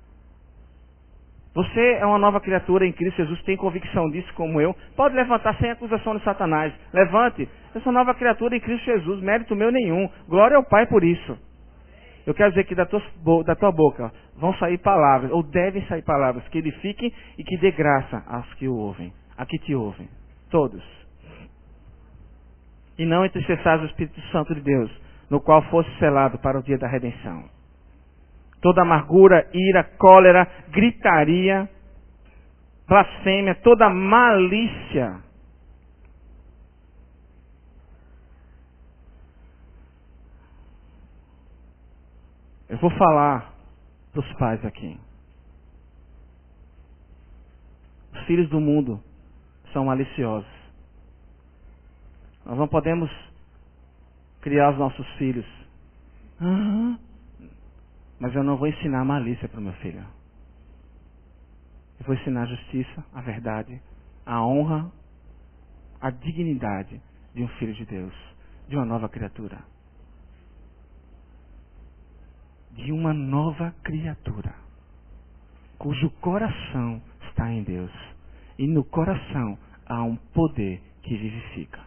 Você é uma nova criatura em Cristo Jesus, tem convicção disso como eu. Pode levantar sem acusação de Satanás. Levante. Eu sou nova criatura em Cristo Jesus, mérito meu nenhum. Glória ao Pai por isso. Eu quero dizer que da tua, da tua boca vão sair palavras, ou devem sair palavras, que edifiquem e que dê graça aos que o ouvem. A que te ouvem. Todos. E não entristeçais o Espírito Santo de Deus, no qual fosse selado para o dia da redenção. Toda amargura, ira, cólera, gritaria, blasfêmia, toda malícia. Eu vou falar para os pais aqui. Os filhos do mundo são maliciosos. Nós não podemos criar os nossos filhos. Uhum. Mas eu não vou ensinar a malícia para o meu filho. Eu vou ensinar a justiça, a verdade, a honra, a dignidade de um filho de Deus, de uma nova criatura. De uma nova criatura, cujo coração está em Deus. E no coração há um poder que vivifica.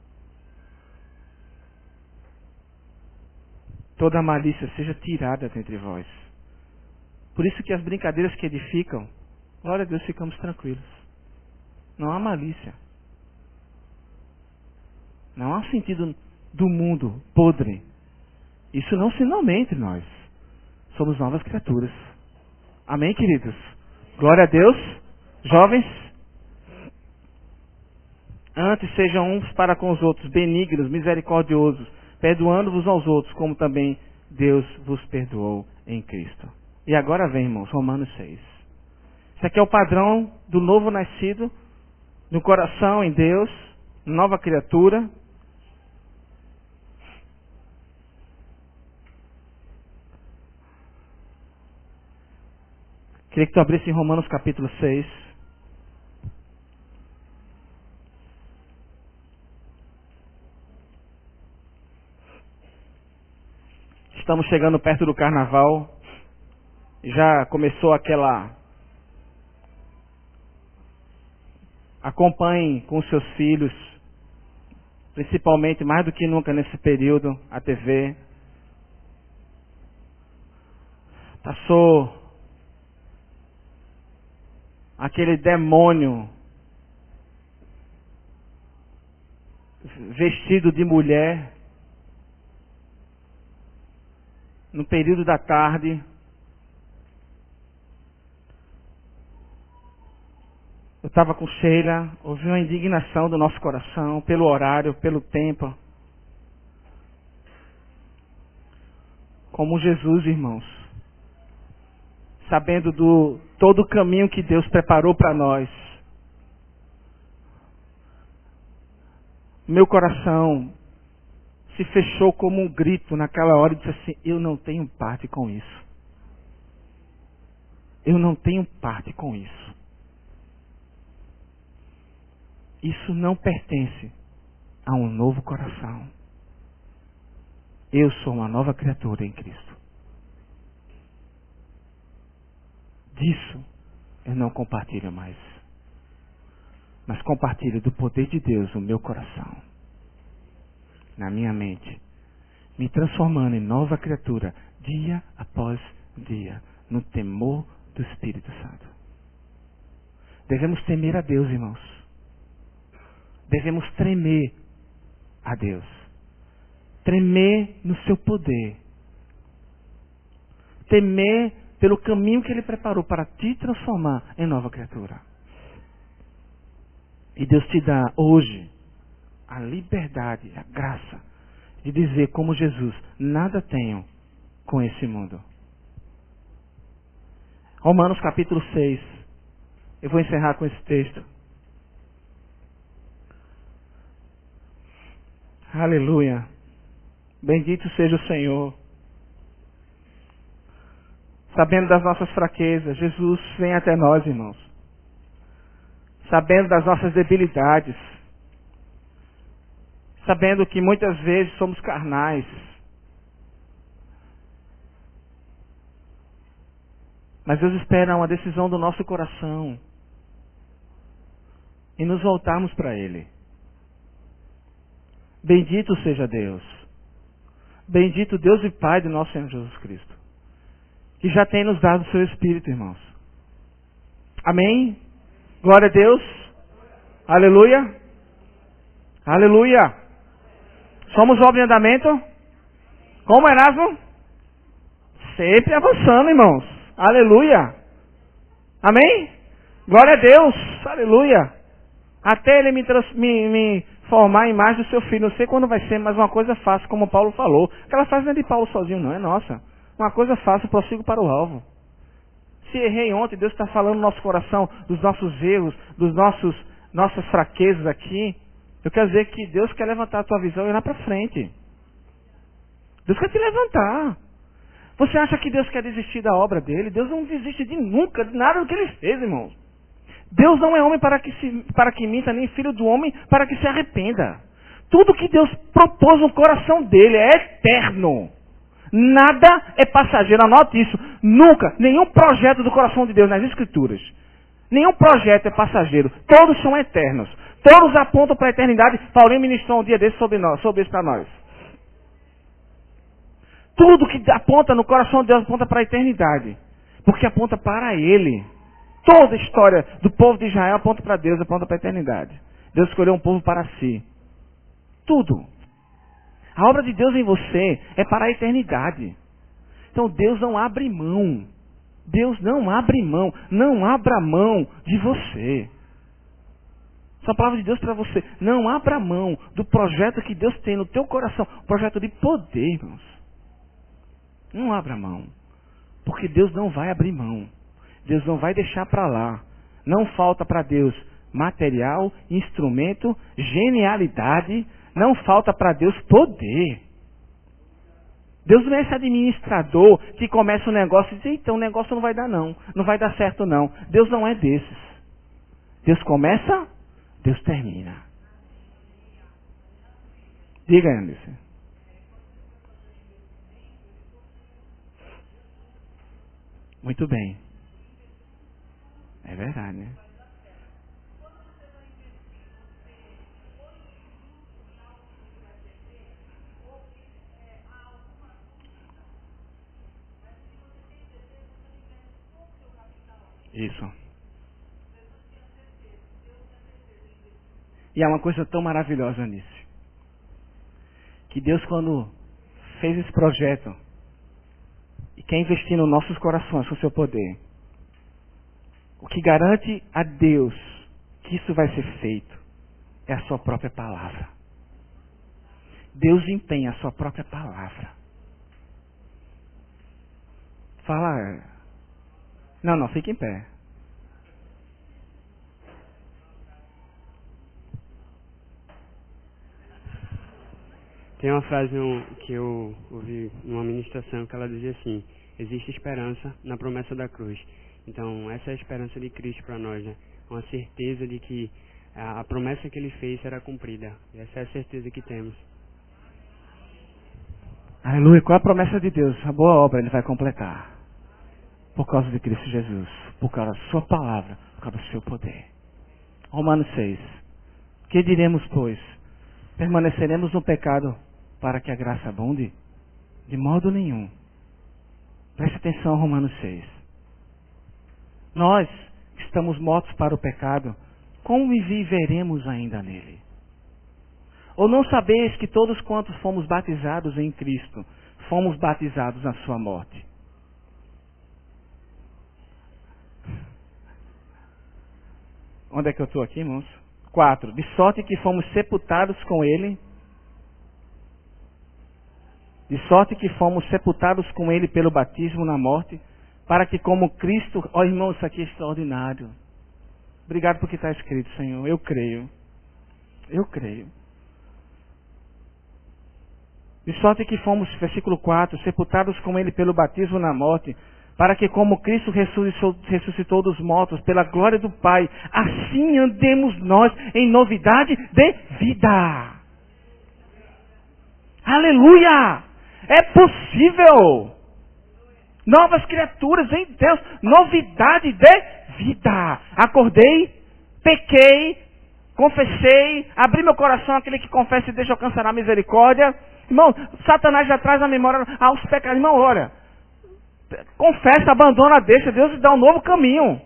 Toda a malícia seja tirada dentre vós. Por isso que as brincadeiras que edificam, glória a Deus, ficamos tranquilos. Não há malícia. Não há sentido do mundo podre. Isso não se nomeia entre nós. Somos novas criaturas. Amém, queridos? Glória a Deus. Jovens, antes sejam uns para com os outros, benignos, misericordiosos, perdoando-vos aos outros, como também Deus vos perdoou em Cristo. E agora vem, irmãos, Romanos seis. Isso aqui é o padrão do novo nascido, no coração em Deus, nova criatura. Queria que tu abrisse em Romanos capítulo seis. Estamos chegando perto do carnaval. Já começou aquela... Acompanhem com os seus filhos, principalmente mais do que nunca nesse período, a T V. Passou aquele demônio vestido de mulher no período da tarde. Eu estava com Sheila, ouvi uma indignação do nosso coração pelo horário, pelo tempo. Como Jesus, irmãos, sabendo do todo o caminho que Deus preparou para nós. Meu coração se fechou como um grito naquela hora e disse assim: eu não tenho parte com isso. Eu não tenho parte com isso. Isso não pertence a um novo coração. Eu sou uma nova criatura em Cristo. Disso eu não compartilho mais. Mas compartilho do poder de Deus no meu coração, na minha mente, me transformando em nova criatura, dia após dia, no temor do Espírito Santo. Devemos temer a Deus, irmãos. Devemos tremer a Deus. Tremer no seu poder. Temer pelo caminho que Ele preparou para te transformar em nova criatura. E Deus te dá hoje a liberdade, a graça de dizer como Jesus: nada tenho com esse mundo. Romanos capítulo seis. Eu vou encerrar com esse texto. Aleluia. Bendito seja o Senhor. Sabendo das nossas fraquezas, Jesus vem até nós, irmãos. Sabendo das nossas debilidades. Sabendo que muitas vezes somos carnais. Mas Deus espera uma decisão do nosso coração. E nos voltarmos para Ele. Bendito seja Deus. Bendito Deus e Pai do nosso Senhor Jesus Cristo. Que já tem nos dado o seu Espírito, irmãos. Amém? Glória a Deus. Aleluia. Aleluia. Somos obra em andamento. Como, Erasmo? Sempre avançando, irmãos. Aleluia. Amém? Glória a Deus. Aleluia. Até Ele me, trans, me, me formar a imagem do seu filho. Não sei quando vai ser, mas uma coisa fácil, como Paulo falou. Aquela frase não é de Paulo sozinho, não. É nossa. Uma coisa fácil, prossigo para o alvo. Se errei ontem, Deus está falando no nosso coração, dos nossos erros, dos nossos nossas fraquezas aqui. Eu quero dizer que Deus quer levantar a tua visão e ir lá para frente. Deus quer te levantar. Você acha que Deus quer desistir da obra dele? Deus não desiste de nunca, de nada do que ele fez, irmãos. Deus não é homem para que, se, para que minta, nem filho do homem para que se arrependa. Tudo que Deus propôs no coração dele é eterno. Nada é passageiro, anote isso. Nunca, nenhum projeto do coração de Deus nas Escrituras, nenhum projeto é passageiro. Todos são eternos. Todos apontam para a eternidade. Paulinho ministrou um dia desse sobre, nós, sobre isso para nós. Tudo que aponta no coração de Deus aponta para a eternidade. Porque aponta para Ele. Toda a história do povo de Israel aponta para Deus, aponta para a eternidade. Deus escolheu um povo para si. Tudo. A obra de Deus em você é para a eternidade. Então Deus não abre mão. Deus não abre mão. Não abra mão de você. Essa palavra de Deus para você. Não abra mão do projeto que Deus tem no teu coração. Projeto de poder, irmãos. Não abra mão. Porque Deus não vai abrir mão. Deus não vai deixar para lá. Não falta para Deus material, instrumento, genialidade. Não falta para Deus poder. Deus não é esse administrador que começa um negócio e diz: então o negócio não vai dar não. Não vai dar certo não. Deus não é desses. Deus começa, Deus termina. Diga, Anderson. Muito bem. É verdade, né? Isso. E é uma coisa tão maravilhosa nisso. Que Deus, quando fez esse projeto, e quer investir nos nossos corações com o seu poder, o que garante a Deus que isso vai ser feito é a sua própria palavra. Deus empenha a sua própria palavra. Fala, Não, não, fique em pé. Tem uma frase que eu ouvi numa ministração que ela dizia assim: existe esperança na promessa da cruz. Então, essa é a esperança de Cristo para nós, né? Uma certeza de que a, a promessa que Ele fez será cumprida. E essa é a certeza que temos. Aleluia. Qual é a promessa de Deus? A boa obra Ele vai completar. Por causa de Cristo Jesus. Por causa da sua palavra. Por causa do seu poder. Romanos seis. Que diremos, pois? Permaneceremos no pecado para que a graça abunde? De modo nenhum. Preste atenção a Romanos seis. Nós estamos mortos para o pecado, como viveremos ainda nele? Ou não sabeis que todos quantos fomos batizados em Cristo, fomos batizados na sua morte? Onde é que eu estou aqui, irmãos? Quatro. De sorte que fomos sepultados com ele. De sorte que fomos sepultados com ele pelo batismo na morte, para que como Cristo... Ó, irmão, isso aqui é extraordinário. Obrigado por que está escrito, Senhor. Eu creio. Eu creio. De sorte que fomos, versículo quatro, sepultados com ele pelo batismo na morte, para que como Cristo ressuscitou, ressuscitou dos mortos pela glória do Pai, assim andemos nós em novidade de vida. Aleluia! É possível! Novas criaturas em Deus, novidade de vida. Acordei, pequei, confessei, abri meu coração, aquele que confessa e deixa alcançar a misericórdia. Irmão, Satanás já traz a memória aos pecados. Irmão, olha, confessa, abandona, deixa, Deus te dá um novo caminho.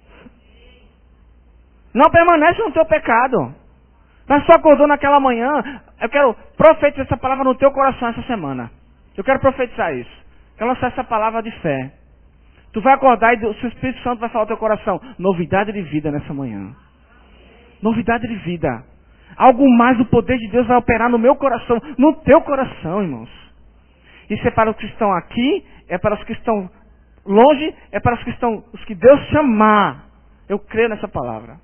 Não permanece no teu pecado. Mas só acordou naquela manhã, eu quero profetizar essa palavra no teu coração essa semana. Eu quero profetizar isso. Quero lançar essa palavra de fé. Tu vai acordar e o Espírito Santo vai falar ao teu coração. Novidade de vida nessa manhã. Novidade de vida. Algo mais do poder de Deus vai operar no meu coração, no teu coração, irmãos. Isso é para os que estão aqui, é para os que estão longe, é para os que estão, os que Deus chamar. Eu creio nessa palavra.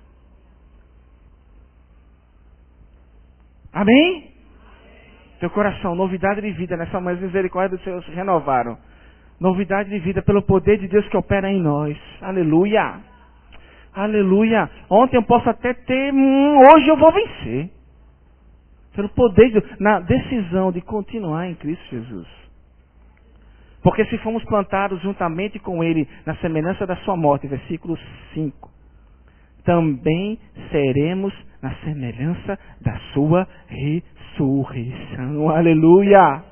Amém? Teu coração, novidade de vida nessa manhã, as misericórdias do Senhor se renovaram. Novidade de vida pelo poder de Deus que opera em nós. Aleluia. Aleluia. Ontem eu posso até ter, hum, hoje eu vou vencer. Pelo poder de Deus, na decisão de continuar em Cristo Jesus. Porque se fomos plantados juntamente com Ele na semelhança da sua morte, versículo cinco, também seremos na semelhança da sua ressurreição. Aleluia!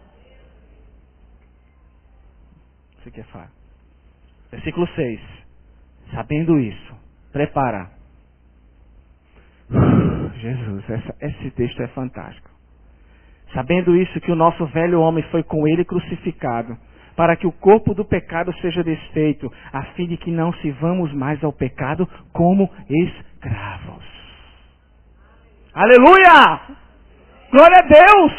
Isso aqui é fácil. Versículo seis. Sabendo isso, prepara. Jesus, essa, esse texto é fantástico. Sabendo isso, que o nosso velho homem foi com ele crucificado, para que o corpo do pecado seja desfeito, a fim de que não sirvamos mais ao pecado como escravos. Aleluia! Glória a Deus!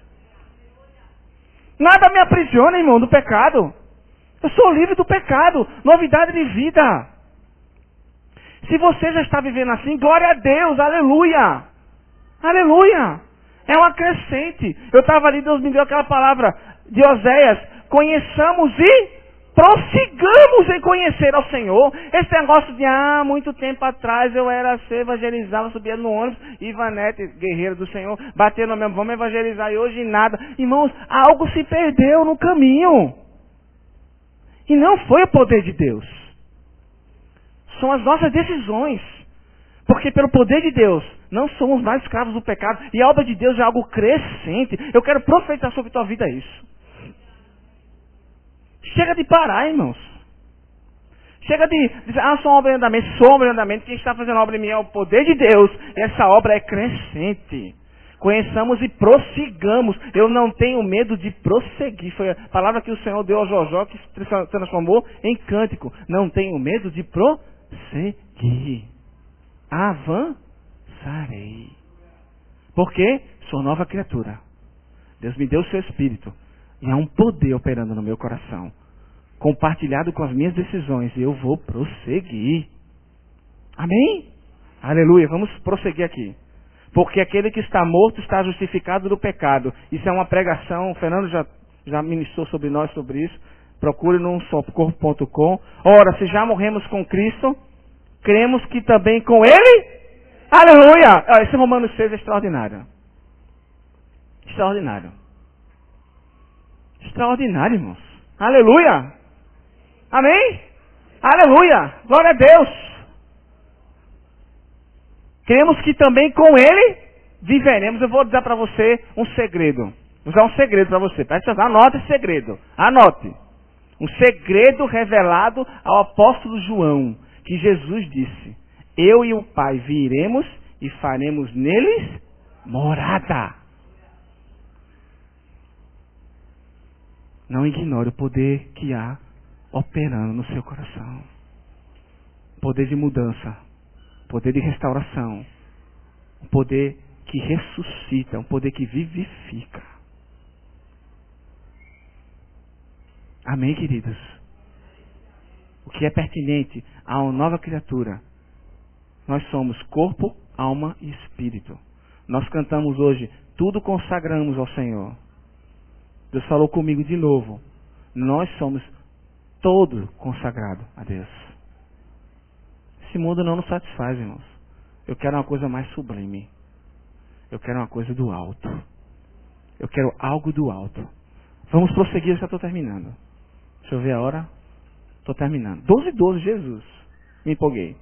Nada me aprisiona, irmão, do pecado. Eu sou livre do pecado. Novidade de vida. Se você já está vivendo assim, glória a Deus, aleluia! Aleluia! É uma crescente. Eu estava ali, Deus me deu aquela palavra de Oséias. Conheçamos e prossigamos em conhecer ao Senhor. Esse negócio de, ah, muito tempo atrás eu era ser evangelizado, subia no ônibus, Ivanete, guerreira do Senhor, batendo mesmo, vamos evangelizar, e hoje nada. Irmãos, algo se perdeu no caminho. E não foi o poder de Deus. São as nossas decisões. Porque pelo poder de Deus, não somos mais escravos do pecado. E a obra de Deus é algo crescente. Eu quero profetizar sobre a tua vida isso. Chega de parar, irmãos. Chega de dizer, ah, sou uma obra em andamento. Sou uma obra em andamento. Quem está fazendo a obra em mim é o poder de Deus. E essa obra é crescente. Conheçamos e prossigamos. Eu não tenho medo de prosseguir. Foi a palavra que o Senhor deu ao Jojó, que se transformou em cântico. Não tenho medo de prosseguir. Avançarei. Por quê? Sou nova criatura. Deus me deu o seu Espírito. E há um poder operando no meu coração. compartilhado com as minhas decisões. E eu vou prosseguir. Amém? Aleluia. Vamos prosseguir aqui. Porque aquele que está morto está justificado do pecado. Isso é uma pregação. O Fernando já, já ministrou sobre nós, sobre isso. Procure no socorro ponto com. Ora, se já morremos com Cristo, cremos que também com Ele... Aleluia! Ah, esse Romanos seis é extraordinário. Extraordinário. Extraordinário, irmãos. Aleluia! Amém? Aleluia! Glória a Deus! Cremos que também com Ele viveremos. Eu vou dizer para você um segredo. Vou dar um segredo para você. Presta atenção, anote esse segredo. Anote. Um segredo revelado ao apóstolo João, que Jesus disse: eu e o Pai viremos e faremos neles morada. Não ignore o poder que há operando no seu coração. Poder de mudança, poder de restauração, um poder que ressuscita, um poder que vivifica. Amém, queridos? O que é pertinente a uma nova criatura. Nós somos corpo, alma e espírito. Nós cantamos hoje, tudo consagramos ao Senhor. Deus falou comigo de novo. Nós somos todo consagrado a Deus. Esse mundo não nos satisfaz, irmãos. Eu quero uma coisa mais sublime. Eu quero uma coisa do alto. Eu quero algo do alto. Vamos prosseguir, eu já estou terminando. Deixa eu ver a hora. Estou terminando. doze e doze, Jesus. Me empolguei.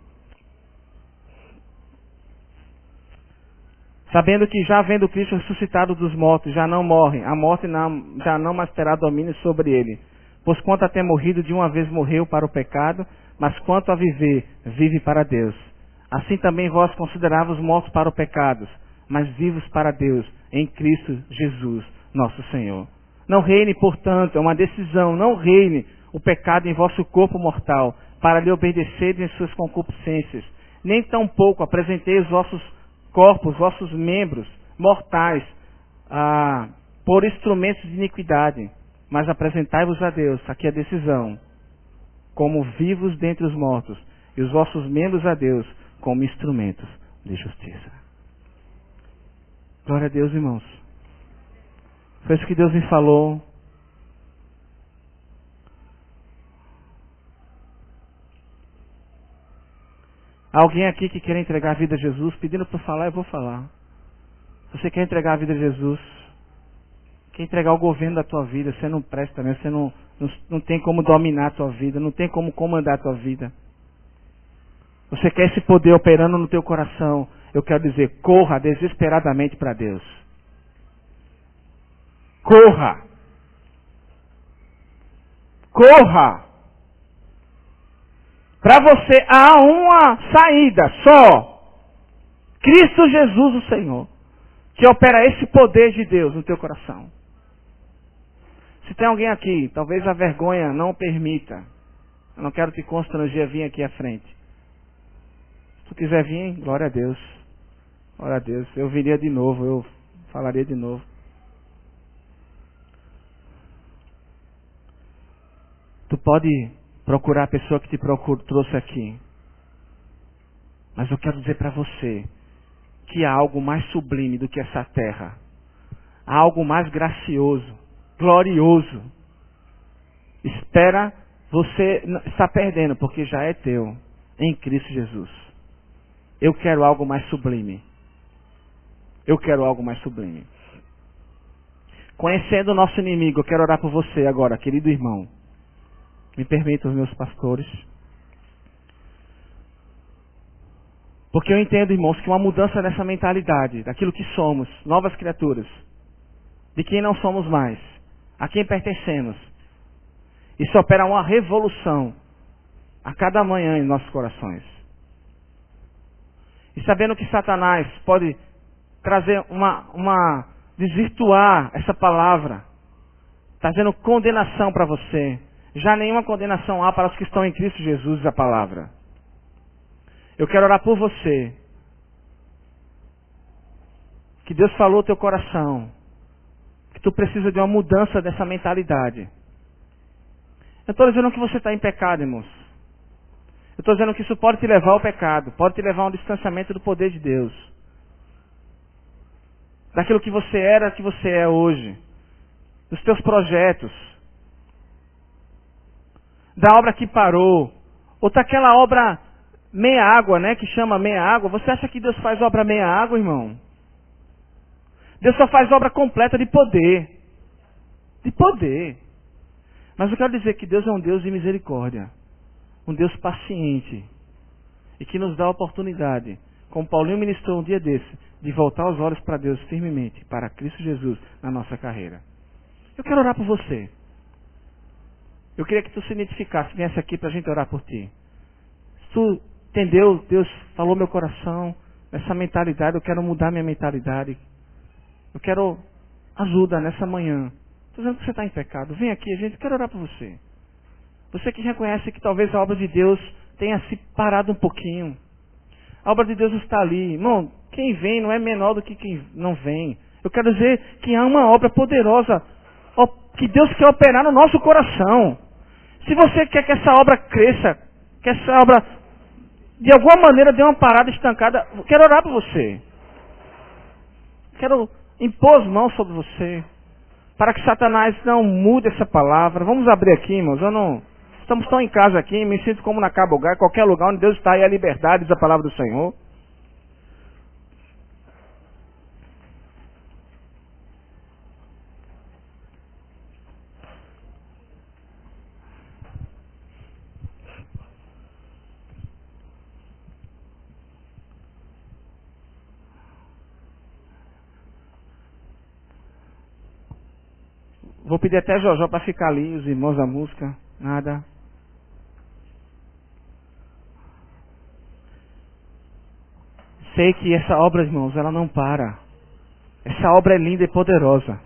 Sabendo que já vendo Cristo ressuscitado dos mortos, já não morre, a morte não, já não mais terá domínio sobre ele. Pois quanto a ter morrido, de uma vez morreu para o pecado, mas quanto a viver, vive para Deus. Assim também vós consideravos mortos para o pecado, mas vivos para Deus, em Cristo Jesus, nosso Senhor. Não reine, portanto, é uma decisão, não reine o pecado em vosso corpo mortal, para lhe obedecerem em suas concupiscências. Nem tampouco apresentei os vossos corpos, vossos membros mortais, ah, por instrumentos de iniquidade, mas apresentai-vos a Deus, aqui a decisão, como vivos dentre os mortos, e os vossos membros a Deus, como instrumentos de justiça. Glória a Deus, irmãos. Foi isso que Deus me falou. Alguém aqui que quer entregar a vida a Jesus, pedindo para eu falar, eu vou falar. Se você quer entregar a vida a Jesus, quer entregar o governo da tua vida, você não presta mesmo, você não, não, não tem como dominar a tua vida, não tem como comandar a tua vida. Você quer esse poder operando no teu coração, eu quero dizer, corra desesperadamente para Deus. Corra! Corra! Para você há uma saída só. Cristo Jesus, o Senhor, que opera esse poder de Deus no teu coração. Se tem alguém aqui, talvez a vergonha não o permita. Eu não quero te constranger a vir aqui à frente. Se tu quiser vir, glória a Deus. Glória a Deus. Eu viria de novo, eu falaria de novo. Tu pode procurar a pessoa que te procur, trouxe aqui. Mas eu quero dizer para você que há algo mais sublime do que essa terra. Há algo mais gracioso, glorioso. Espera, você está perdendo, porque já é teu, em Cristo Jesus. Eu quero algo mais sublime. Eu quero algo mais sublime. Conhecendo o nosso inimigo, eu quero orar por você agora, querido irmão. Me permitam os meus pastores. Porque eu entendo, irmãos, que uma mudança nessa mentalidade, daquilo que somos, novas criaturas, de quem não somos mais, a quem pertencemos, isso opera uma revolução a cada manhã em nossos corações. E sabendo que Satanás pode trazer uma, uma desvirtuar essa palavra, trazendo condenação para você. Já nenhuma condenação há para os que estão em Cristo Jesus, a palavra. Eu quero orar por você. Que Deus falou no teu coração. Que tu precisa de uma mudança dessa mentalidade. Eu estou dizendo que você está em pecado, irmãos. Eu estou dizendo que isso pode te levar ao pecado, pode te levar a um distanciamento do poder de Deus. Daquilo que você era, que você é hoje. Dos teus projetos. Da obra que parou. Ou daquela obra meia água, né? Que chama meia água. Você acha que Deus faz obra meia água, irmão? Deus só faz obra completa de poder. De poder. Mas eu quero dizer que Deus é um Deus de misericórdia. Um Deus paciente. E que nos dá a oportunidade, como Paulinho ministrou um dia desse, de voltar os olhos para Deus firmemente, para Cristo Jesus na nossa carreira. Eu quero orar por você. Eu queria que tu se identificasse, viesse aqui para a gente orar por ti. Se tu entendeu, Deus falou meu coração, nessa mentalidade, eu quero mudar minha mentalidade. Eu quero ajuda nessa manhã. Estou dizendo que você está em pecado. Vem aqui, a gente quer orar por você. Você que reconhece que talvez a obra de Deus tenha se parado um pouquinho. A obra de Deus está ali. Irmão, quem vem não é menor do que quem não vem. Eu quero dizer que há uma obra poderosa que Deus quer operar no nosso coração. Se você quer que essa obra cresça, que essa obra de alguma maneira dê uma parada estancada, eu quero orar por você. Quero impor as mãos sobre você, para que Satanás não mude essa palavra. Vamos abrir aqui, irmãos. Eu não... Estamos tão em casa aqui, me sinto como na Cabogai, qualquer lugar onde Deus está aí, a liberdade, diz a palavra do Senhor. Vou pedir até Jojó para ficar ali, os irmãos da música. Nada. Sei que essa obra, irmãos, ela não para. Essa obra é linda e poderosa.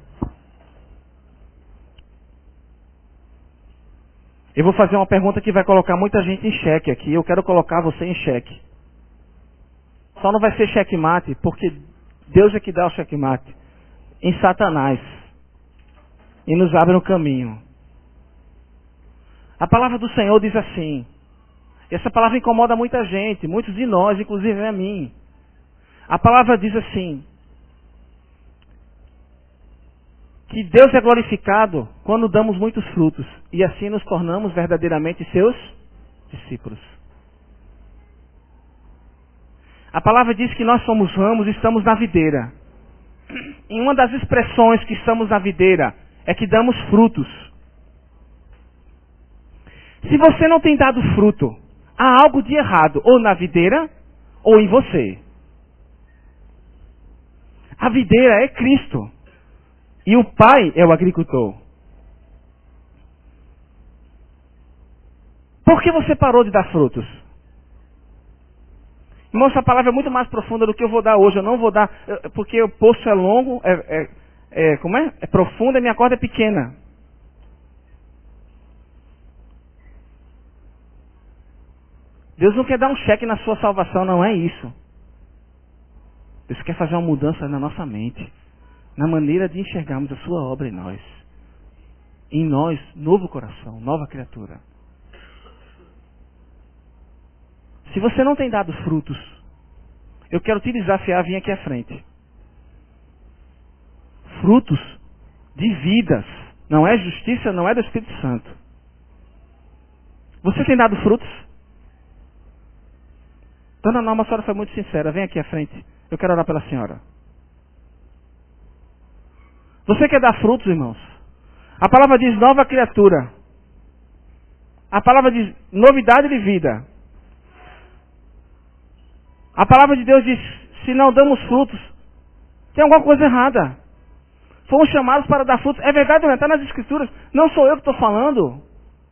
Eu vou fazer uma pergunta que vai colocar muita gente em xeque aqui. Eu quero colocar você em xeque. Só não vai ser xeque-mate, porque Deus é que dá o xeque-mate. Em Satanás. E nos abre um caminho. A palavra do Senhor diz assim. E essa palavra incomoda muita gente, muitos de nós, inclusive a mim. A palavra diz assim. Que Deus é glorificado quando damos muitos frutos. E assim nos tornamos verdadeiramente seus discípulos. A palavra diz que nós somos ramos e estamos na videira. E uma das expressões que estamos na videira é que damos frutos. Se você não tem dado fruto, há algo de errado, ou na videira, ou em você. A videira é Cristo. E o Pai é o agricultor. Por que você parou de dar frutos? Irmão, essa palavra é muito mais profunda do que eu vou dar hoje. Eu não vou dar, porque o poço é longo, é, é, é, como é? É profundo e minha corda é pequena. Deus não quer dar um cheque na sua salvação, não é isso. Deus quer fazer uma mudança na nossa mente, na maneira de enxergarmos a sua obra em nós. Em nós, novo coração, nova criatura. Se você não tem dado frutos, eu quero te desafiar a vir aqui à frente. Frutos de vidas. Não é justiça, não é do Espírito Santo. Você tem dado frutos? Dona Norma, a senhora foi muito sincera. Vem aqui à frente. Eu quero orar pela senhora. Você quer dar frutos, irmãos? A palavra diz nova criatura. A palavra diz novidade de vida. A palavra de Deus diz, se não damos frutos, tem alguma coisa errada. Fomos chamados para dar frutos. É verdade, não é? Está nas Escrituras. Não sou eu que estou falando.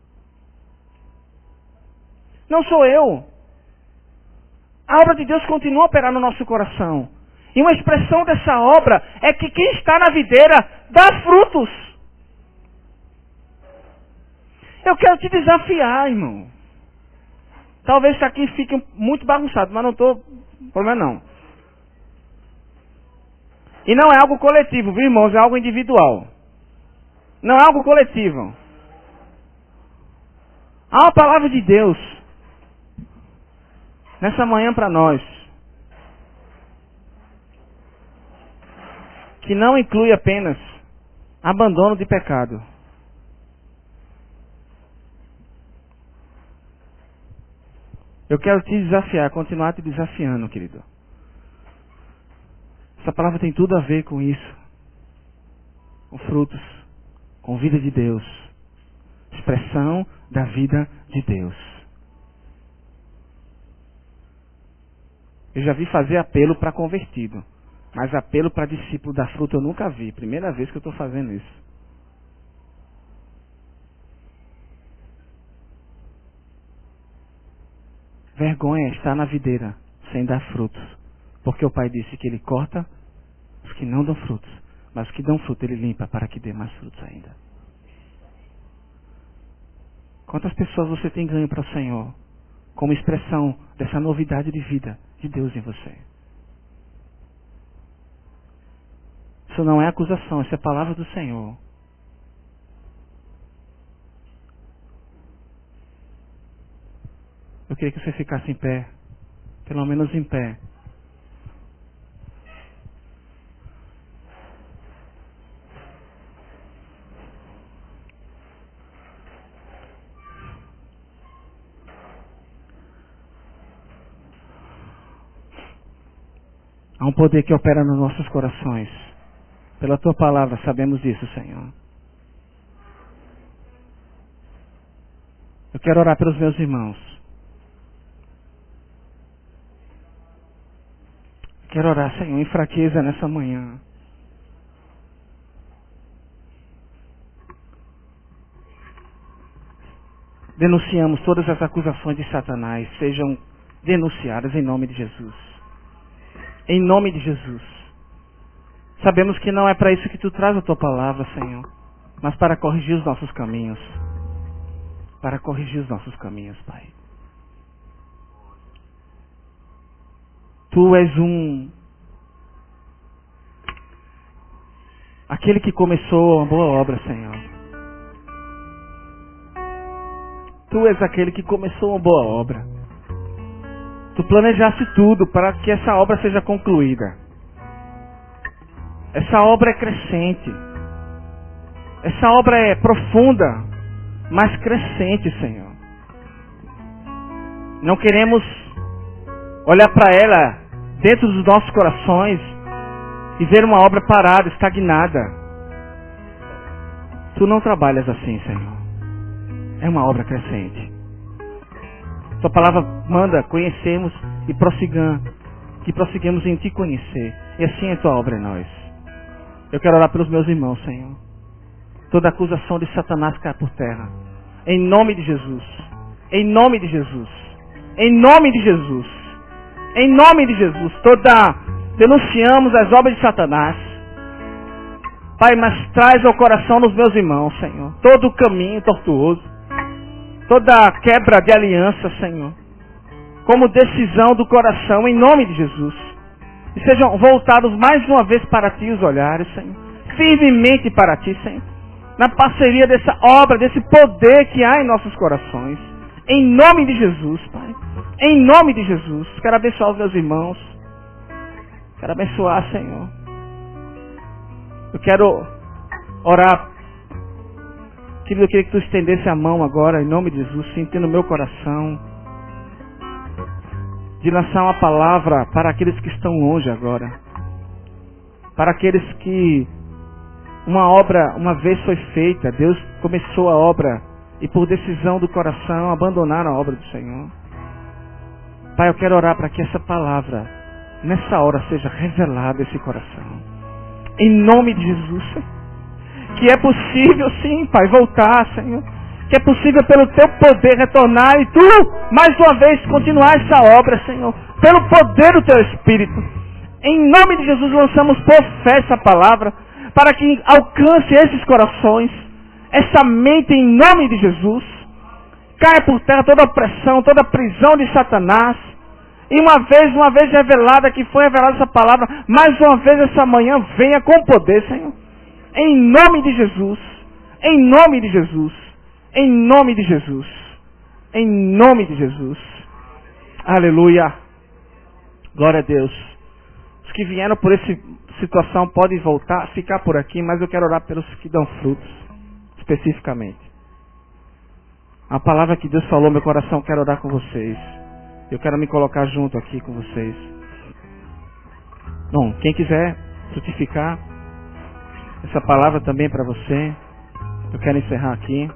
Não sou eu. A obra de Deus continua a operar no nosso coração. E uma expressão dessa obra é que quem está na videira dá frutos. Eu quero te desafiar, irmão. Talvez isso aqui fique muito bagunçado, mas não estou... problema não. E não é algo coletivo, viu, irmãos? É algo individual. Não é algo coletivo. Há uma palavra de Deus nessa manhã para nós, que não inclui apenas abandono de pecado. Eu quero te desafiar, continuar te desafiando, querido. Essa palavra tem tudo a ver com isso. Com frutos, com vida de Deus. Expressão da vida de Deus. Eu já vi fazer apelo para convertido. Mas apelo para discípulo da fruta eu nunca vi. Primeira vez que eu estou fazendo isso. Vergonha está na videira sem dar frutos. Porque o Pai disse que Ele corta os que não dão frutos. Mas os que dão fruto Ele limpa para que dê mais frutos ainda. Quantas pessoas você tem ganho para o Senhor? Como expressão dessa novidade de vida de Deus em você. Isso não é acusação, isso é palavra do Senhor. Eu queria que você ficasse em pé. Pelo menos em pé. Há um poder que opera nos nossos corações. Pela Tua palavra sabemos disso, Senhor. Eu quero orar pelos meus irmãos. Eu quero orar, Senhor, em fraqueza nessa manhã. Denunciamos todas as acusações de Satanás. Sejam denunciadas em nome de Jesus. Em nome de Jesus. Sabemos que não é para isso que Tu traz a Tua palavra, Senhor. Mas para corrigir os nossos caminhos. Para corrigir os nossos caminhos, Pai. Tu és um... aquele que começou uma boa obra, Senhor. Tu és aquele que começou uma boa obra. Tu planejaste tudo para que essa obra seja concluída. Essa obra é crescente. Essa obra é profunda, mas crescente, Senhor. Não queremos olhar para ela dentro dos nossos corações e ver uma obra parada, estagnada. Tu não trabalhas assim, Senhor. É uma obra crescente. Tua palavra manda conhecermos e prossigam, que prossigamos em Te conhecer. E assim é Tua obra em nós. Eu quero orar pelos meus irmãos, Senhor. Toda acusação de Satanás cai por terra. Em nome de Jesus. Em nome de Jesus. Em nome de Jesus. Em nome de Jesus. Toda... denunciamos as obras de Satanás. Pai, mas traz ao coração dos meus irmãos, Senhor. Todo o caminho tortuoso. Toda quebra de aliança, Senhor. Como decisão do coração, em nome de Jesus. E sejam voltados mais uma vez para Ti os olhares, Senhor. Firmemente para Ti, Senhor. Na parceria dessa obra, desse poder que há em nossos corações. Em nome de Jesus, Pai. Em nome de Jesus. Quero abençoar os meus irmãos. Quero abençoar, Senhor. Eu quero orar. Querido, eu queria que Tu estendesse a mão agora, em nome de Jesus, sentindo no meu coração, de lançar uma palavra para aqueles que estão longe agora. Para aqueles que uma obra, uma vez foi feita, Deus começou a obra e por decisão do coração abandonaram a obra do Senhor. Pai, eu quero orar para que essa palavra, nessa hora, seja revelada a esse coração. Em nome de Jesus, que é possível sim, Pai, voltar, Senhor. Que é possível pelo Teu poder retornar e Tu, mais uma vez, continuar essa obra, Senhor. Pelo poder do Teu Espírito. Em nome de Jesus, lançamos por fé essa palavra, para que alcance esses corações, essa mente em nome de Jesus. Caia por terra toda opressão, toda prisão de Satanás. E uma vez, uma vez revelada, que foi revelada essa palavra, mais uma vez essa manhã, venha com poder, Senhor. Em nome de Jesus. Em nome de Jesus. Em nome de Jesus. em nome de Jesus. Aleluia. Glória a Deus. Os que vieram por essa situação podem voltar, ficar por aqui, mas eu quero orar pelos que dão frutos, especificamente. A palavra que Deus falou no meu coração, eu quero orar com vocês. Eu quero me colocar junto aqui com vocês. Bom, quem quiser frutificar, essa palavra também é para você. Eu quero encerrar aqui.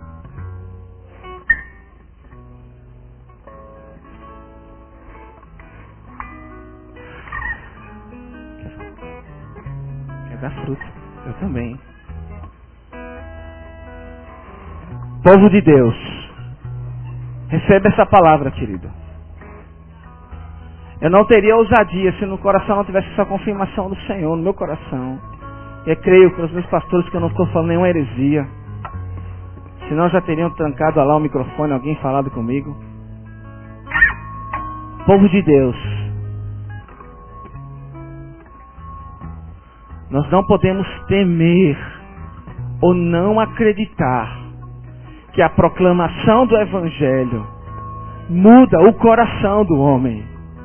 Quer dar fruto? Eu também. Povo de Deus, recebe essa palavra, querido. Eu não teria ousadia se no coração não tivesse essa confirmação do Senhor no meu coração. E eu creio pelos meus pastores que eu não estou falando nenhuma heresia. Senão já teriam trancado lá o microfone, alguém falado comigo. Povo de Deus, nós não podemos temer ou não acreditar que a proclamação do Evangelho muda o coração do homem.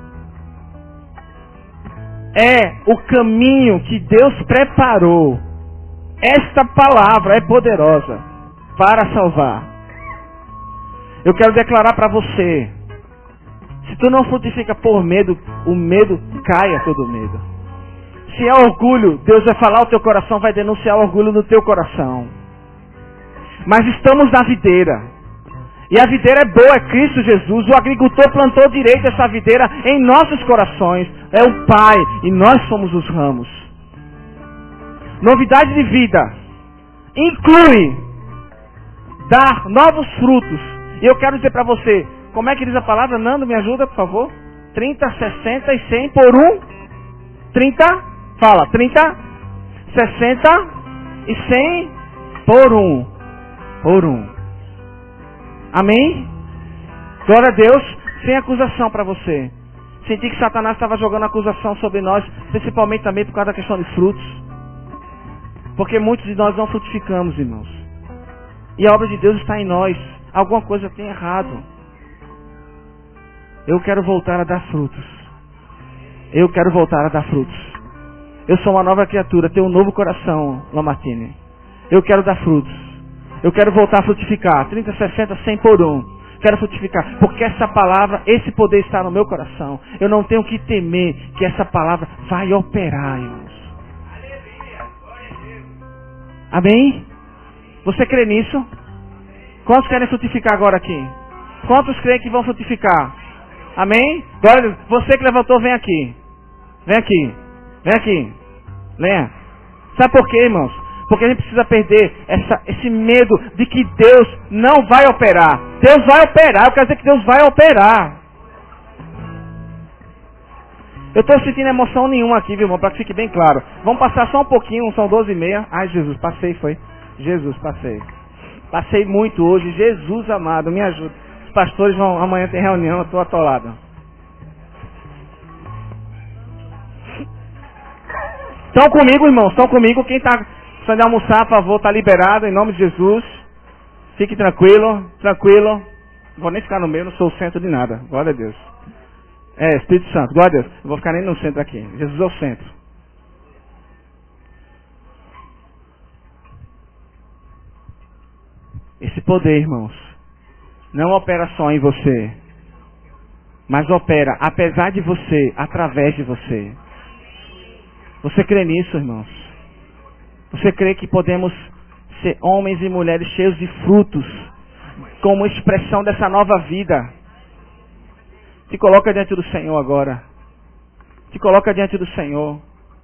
É o caminho que Deus preparou. Esta palavra é poderosa para salvar. Eu quero declarar para você, se tu não frutifica por medo, o medo caia todo medo. Se é orgulho, Deus vai falar o teu coração, vai denunciar o orgulho no teu coração. Mas estamos na videira. E a videira é boa, é Cristo Jesus. O agricultor plantou direito essa videira em nossos corações. É o Pai e nós somos os ramos. Novidade de vida inclui dar novos frutos. E eu quero dizer para você, como é que diz a palavra? Nando, me ajuda, por favor. trinta, sessenta e cem por um. trinta, fala, trinta, sessenta e cem por um. Por um. Amém? Glória a Deus. Sem acusação para você. Senti que Satanás estava jogando acusação sobre nós, principalmente também por causa da questão de frutos. Porque muitos de nós não frutificamos, irmãos. E a obra de Deus está em nós. Alguma coisa tem errado. Eu quero voltar a dar frutos. Eu quero voltar a dar frutos. Eu sou uma nova criatura, tenho um novo coração, Lamartine. Eu quero dar frutos. Eu quero voltar a frutificar. trinta, sessenta, cem por um. Quero frutificar. Porque essa palavra, esse poder está no meu coração. Eu não tenho que temer que essa palavra vai operar, irmãos. Amém? Você crê nisso? Quantos querem frutificar agora aqui? Quantos creem que vão frutificar? Amém? Glória, você que levantou, vem aqui. Vem aqui. Vem aqui. Venha. Sabe por quê, irmãos? Porque a gente precisa perder essa, esse medo de que Deus não vai operar. Deus vai operar. Eu quero dizer que Deus vai operar. Eu estou sentindo emoção nenhuma aqui, viu, irmão? Para que fique bem claro. Vamos passar só um pouquinho, são doze e meia. Ai, Jesus, passei, foi. Jesus, passei. Passei muito hoje. Jesus amado, me ajuda. Os pastores vão, amanhã tem reunião, eu estou atolado. Estão comigo, irmãos? Estão comigo? Quem está... Precisando de almoçar, por favor, está liberado, em nome de Jesus. Fique tranquilo, tranquilo. Não vou nem ficar no meio, não sou o centro de nada. Glória a Deus. É, Espírito Santo, glória a Deus. Não vou ficar nem no centro aqui. Jesus é o centro. Esse poder, irmãos, não opera só em você, mas opera, apesar de você, através de você. Você crê nisso, irmãos? Você crê que podemos ser homens e mulheres cheios de frutos, como expressão dessa nova vida? Te coloca diante do Senhor agora. Te coloca diante do Senhor.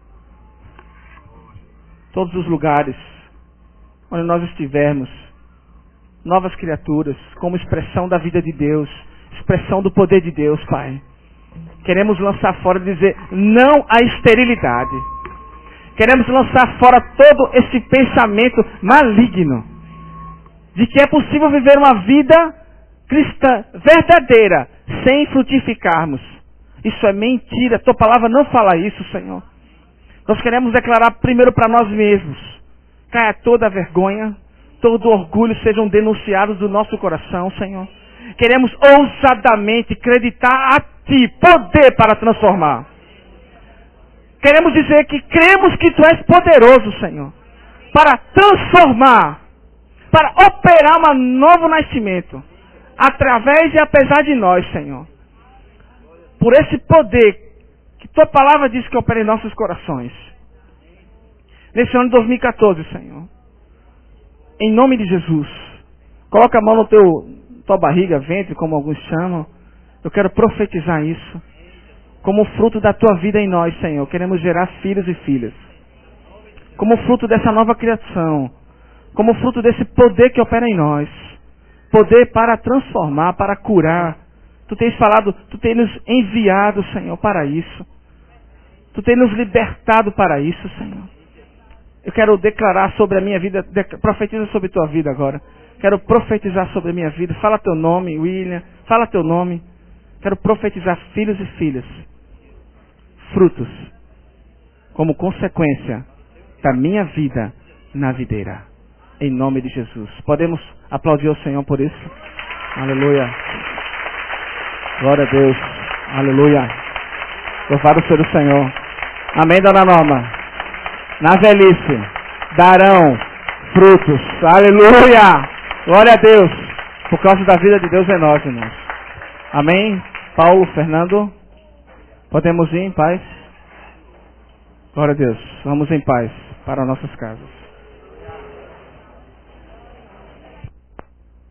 Todos os lugares onde nós estivermos, novas criaturas, como expressão da vida de Deus, expressão do poder de Deus, Pai. Queremos lançar fora e dizer não à esterilidade. Queremos lançar fora todo esse pensamento maligno de que é possível viver uma vida cristã verdadeira sem frutificarmos. Isso é mentira. Tua palavra não fala isso, Senhor. Nós queremos declarar primeiro para nós mesmos. Caia toda a vergonha, todo o orgulho sejam denunciados do nosso coração, Senhor. Queremos ousadamente acreditar a Ti, poder para transformar. Queremos dizer que cremos que Tu és poderoso, Senhor, para transformar, para operar um novo nascimento, através e apesar de nós, Senhor. Por esse poder que Tua palavra diz que opera em nossos corações. Nesse ano de dois mil e quatorze, Senhor. Em nome de Jesus. Coloca a mão no teu, tua barriga, ventre, como alguns chamam. Eu quero profetizar isso. Como fruto da Tua vida em nós, Senhor. Queremos gerar filhos e filhas. Como fruto dessa nova criação. Como fruto desse poder que opera em nós. Poder para transformar, para curar. Tu tens falado, Tu tens nos enviado, Senhor, para isso. Tu tens nos libertado para isso, Senhor. Eu quero declarar sobre a minha vida, profetiza sobre Tua vida agora. Quero profetizar sobre a minha vida. Fala Teu nome, William. Fala Teu nome. Quero profetizar filhos e filhas. Frutos. Como consequência da minha vida na videira. Em nome de Jesus. Podemos aplaudir o Senhor por isso? Aleluia. Glória a Deus. Aleluia. Louvado seja o Senhor. Amém, dona Norma. Na velhice darão frutos. Aleluia. Glória a Deus. Por causa da vida de Deus é nós, irmãos. Amém. Paulo, Fernando. Podemos ir em paz? Glória a Deus. Vamos em paz para nossas casas.